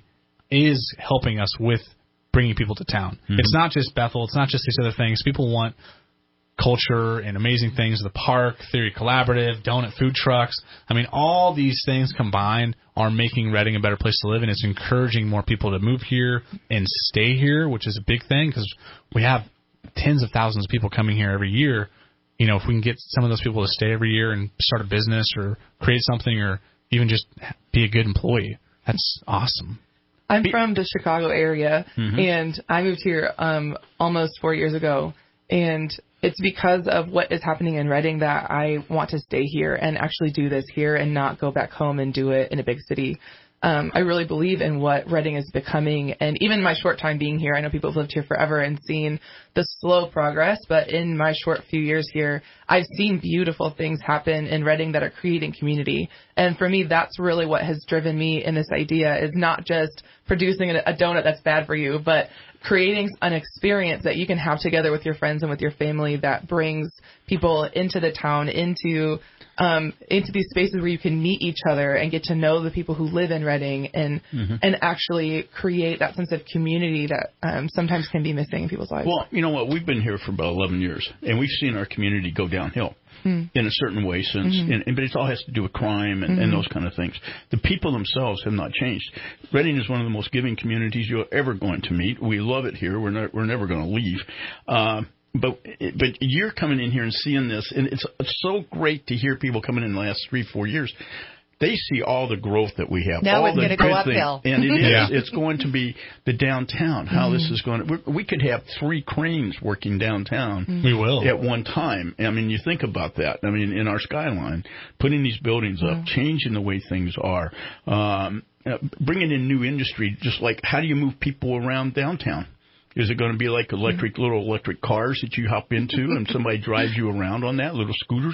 is helping us with bringing people to town. Mm-hmm. It's not just Bethel. It's not just these other things. People want culture and amazing things. The park, Theory Collaborative, donut food trucks. I mean, all these things combined are making Reading a better place to live, and it's encouraging more people to move here and stay here, which is a big thing because we have tens of thousands of people coming here every year. You know, if we can get some of those people to stay every year and start a business or create something or even just be a good employee, that's awesome. I'm from the Chicago area, and I moved here almost 4 years ago, and it's because of what is happening in Reading that I want to stay here and actually do this here and not go back home and do it in a big city. I really believe in what Reading is becoming, and even my short time being here, I know people have lived here forever and seen the slow progress, but in my short few years here, I've seen beautiful things happen in Reading that are creating community. And for me, that's really what has driven me in this idea, is not just producing a donut that's bad for you, but creating an experience that you can have together with your friends and with your family that brings people into the town, into these spaces where you can meet each other and get to know the people who live in Reading and actually create that sense of community that sometimes can be missing in people's lives. Well, you know what? We've been here for about 11 years, and we've seen our community go downhill in a certain way since, but it all has to do with crime and those kind of things. The people themselves have not changed. Reading is one of the most giving communities you're ever going to meet. We love it here. We're never going to leave. But you're coming in here and seeing this, and it's so great to hear people coming in the last 3-4 years. They see all the growth that we have. Now all it's going to go uphill. And it is. It's going to be the downtown, how this is going to... We could have 3 cranes working downtown. We will. At one time. I mean, you think about that. I mean, in our skyline, putting these buildings up, changing the way things are, bringing in new industry, just like how do you move people around downtown? Is it going to be like little electric cars that you hop into and somebody drives you around on that, little scooters?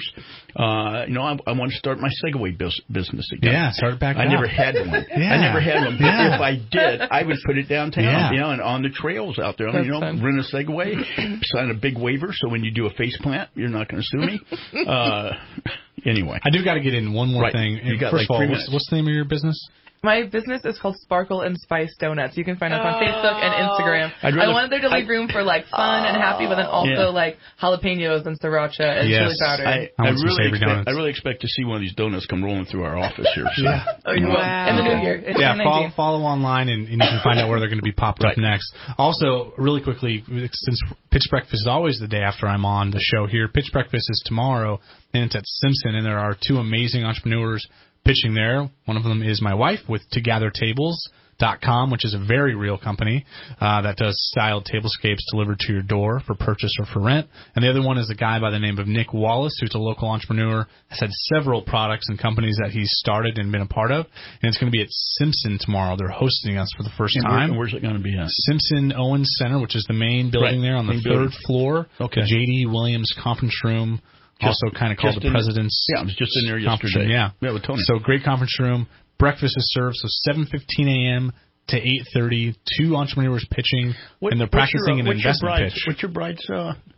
I want to start my Segway business again. Yeah, start it back up. I never had one. I never had one. But if I did, I would put it downtown, and on the trails out there. Rent a Segway, sign a big waiver so when you do a face plant, you're not going to sue me. Anyway. I do got to get in one more thing. You got First like of all, 3 minutes. what's the name of your business? My business is called Sparkle and Spice Donuts. You can find us on Facebook and Instagram. I wanted there to leave room for like fun and happy, but then also like jalapenos and sriracha and chili powder. I really expect to see one of these donuts come rolling through our office here. So. In the new year. Follow online and you can find out where they're going to be popped up next. Also, really quickly, since Pitch Breakfast is always the day after I'm on the show here, Pitch Breakfast is tomorrow, and it's at Simpson, and there are 2 amazing entrepreneurs pitching there. One of them is my wife with ToGatherTables.com, which is a very real company that does styled tablescapes delivered to your door for purchase or for rent. And the other one is a guy by the name of Nick Wallace, who's a local entrepreneur, has had several products and companies that he's started and been a part of. And it's going to be at Simpson tomorrow. They're hosting us for the first time. Where's it going to be at? Simpson Owens Center, which is the main building there on the 3rd floor. Okay. The J.D. Williams Conference Room. Also kind of called the President's. I was just in there yesterday. Yeah, with Tony. So great conference room. Breakfast is served, so 7:15 a.m. to 8:30. 2 entrepreneurs pitching, and they're practicing an investment pitch. What's your bride's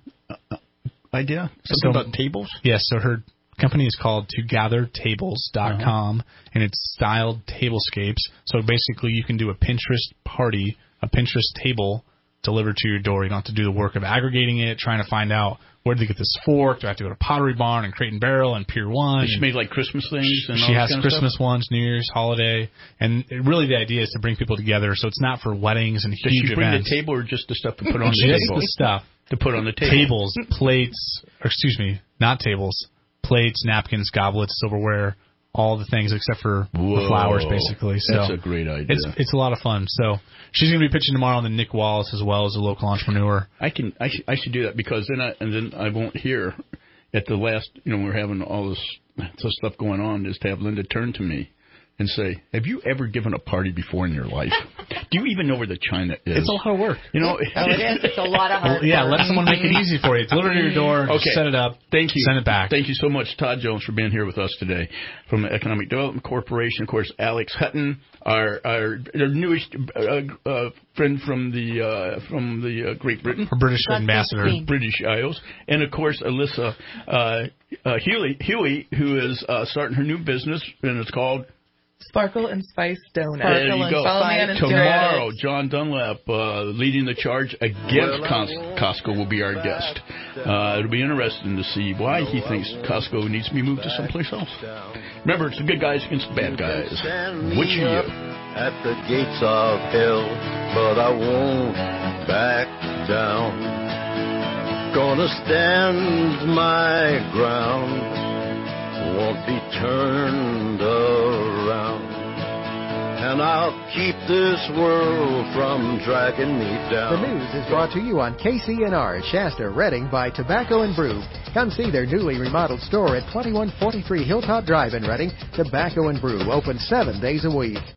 idea? Something about tables? Yes, so her company is called ToGatherTables.com, and it's styled tablescapes. So basically you can do a Pinterest party, a Pinterest table delivered to your door. You don't have to do the work of aggregating it, trying to find out where did they get this fork? Do I have to go to Pottery Barn and Crate and Barrel and Pier 1? She made like Christmas things. She has Christmas ones, New Year's, holiday, and really the idea is to bring people together. So it's not for weddings and huge events. Does she bring the table or just the stuff to put on the table? Just the stuff to put on the table. Tables, plates, or excuse me, not tables. Plates, napkins, goblets, silverware. All the things except for the flowers, basically. So that's a great idea. It's a lot of fun. So she's going to be pitching tomorrow on the Nick Wallace as well as a local entrepreneur. I should do that because then I won't hear at the last. We're having all this stuff going on. Is to have Linda turn to me and say, "Have you ever given a party before in your life? Do you even know where the china is?" It's a lot of work. It is. It's a lot of hard work. Yeah, let someone make it easy for you. Deliver it to your door. Okay. Set it up. Thank you. Send it back. Thank you so much, Todd Jones, for being here with us today from the Economic Development Corporation. Of course, Alex Hutton, our newest friend from the Great Britain, British ambassador, British Isles, and of course Alyssa Huey, who is starting her new business, and it's called Sparkle and Spice Donuts. There you go. Follow me on Instagram. Tomorrow, John Dunlap leading the charge against Costco will be our guest. It'll be interesting to see why he thinks Costco needs to be moved to someplace else. Remember, it's the good guys against the bad guys. Which are you? At the gates of hell, but I won't back down. Gonna stand my ground, won't be turned around. And I'll keep this world from dragging me down. The news is brought to you on KCNR, Shasta, Redding by Tobacco and Brew. Come see their newly remodeled store at 2143 Hilltop Drive in Redding. Tobacco and Brew, open 7 days a week.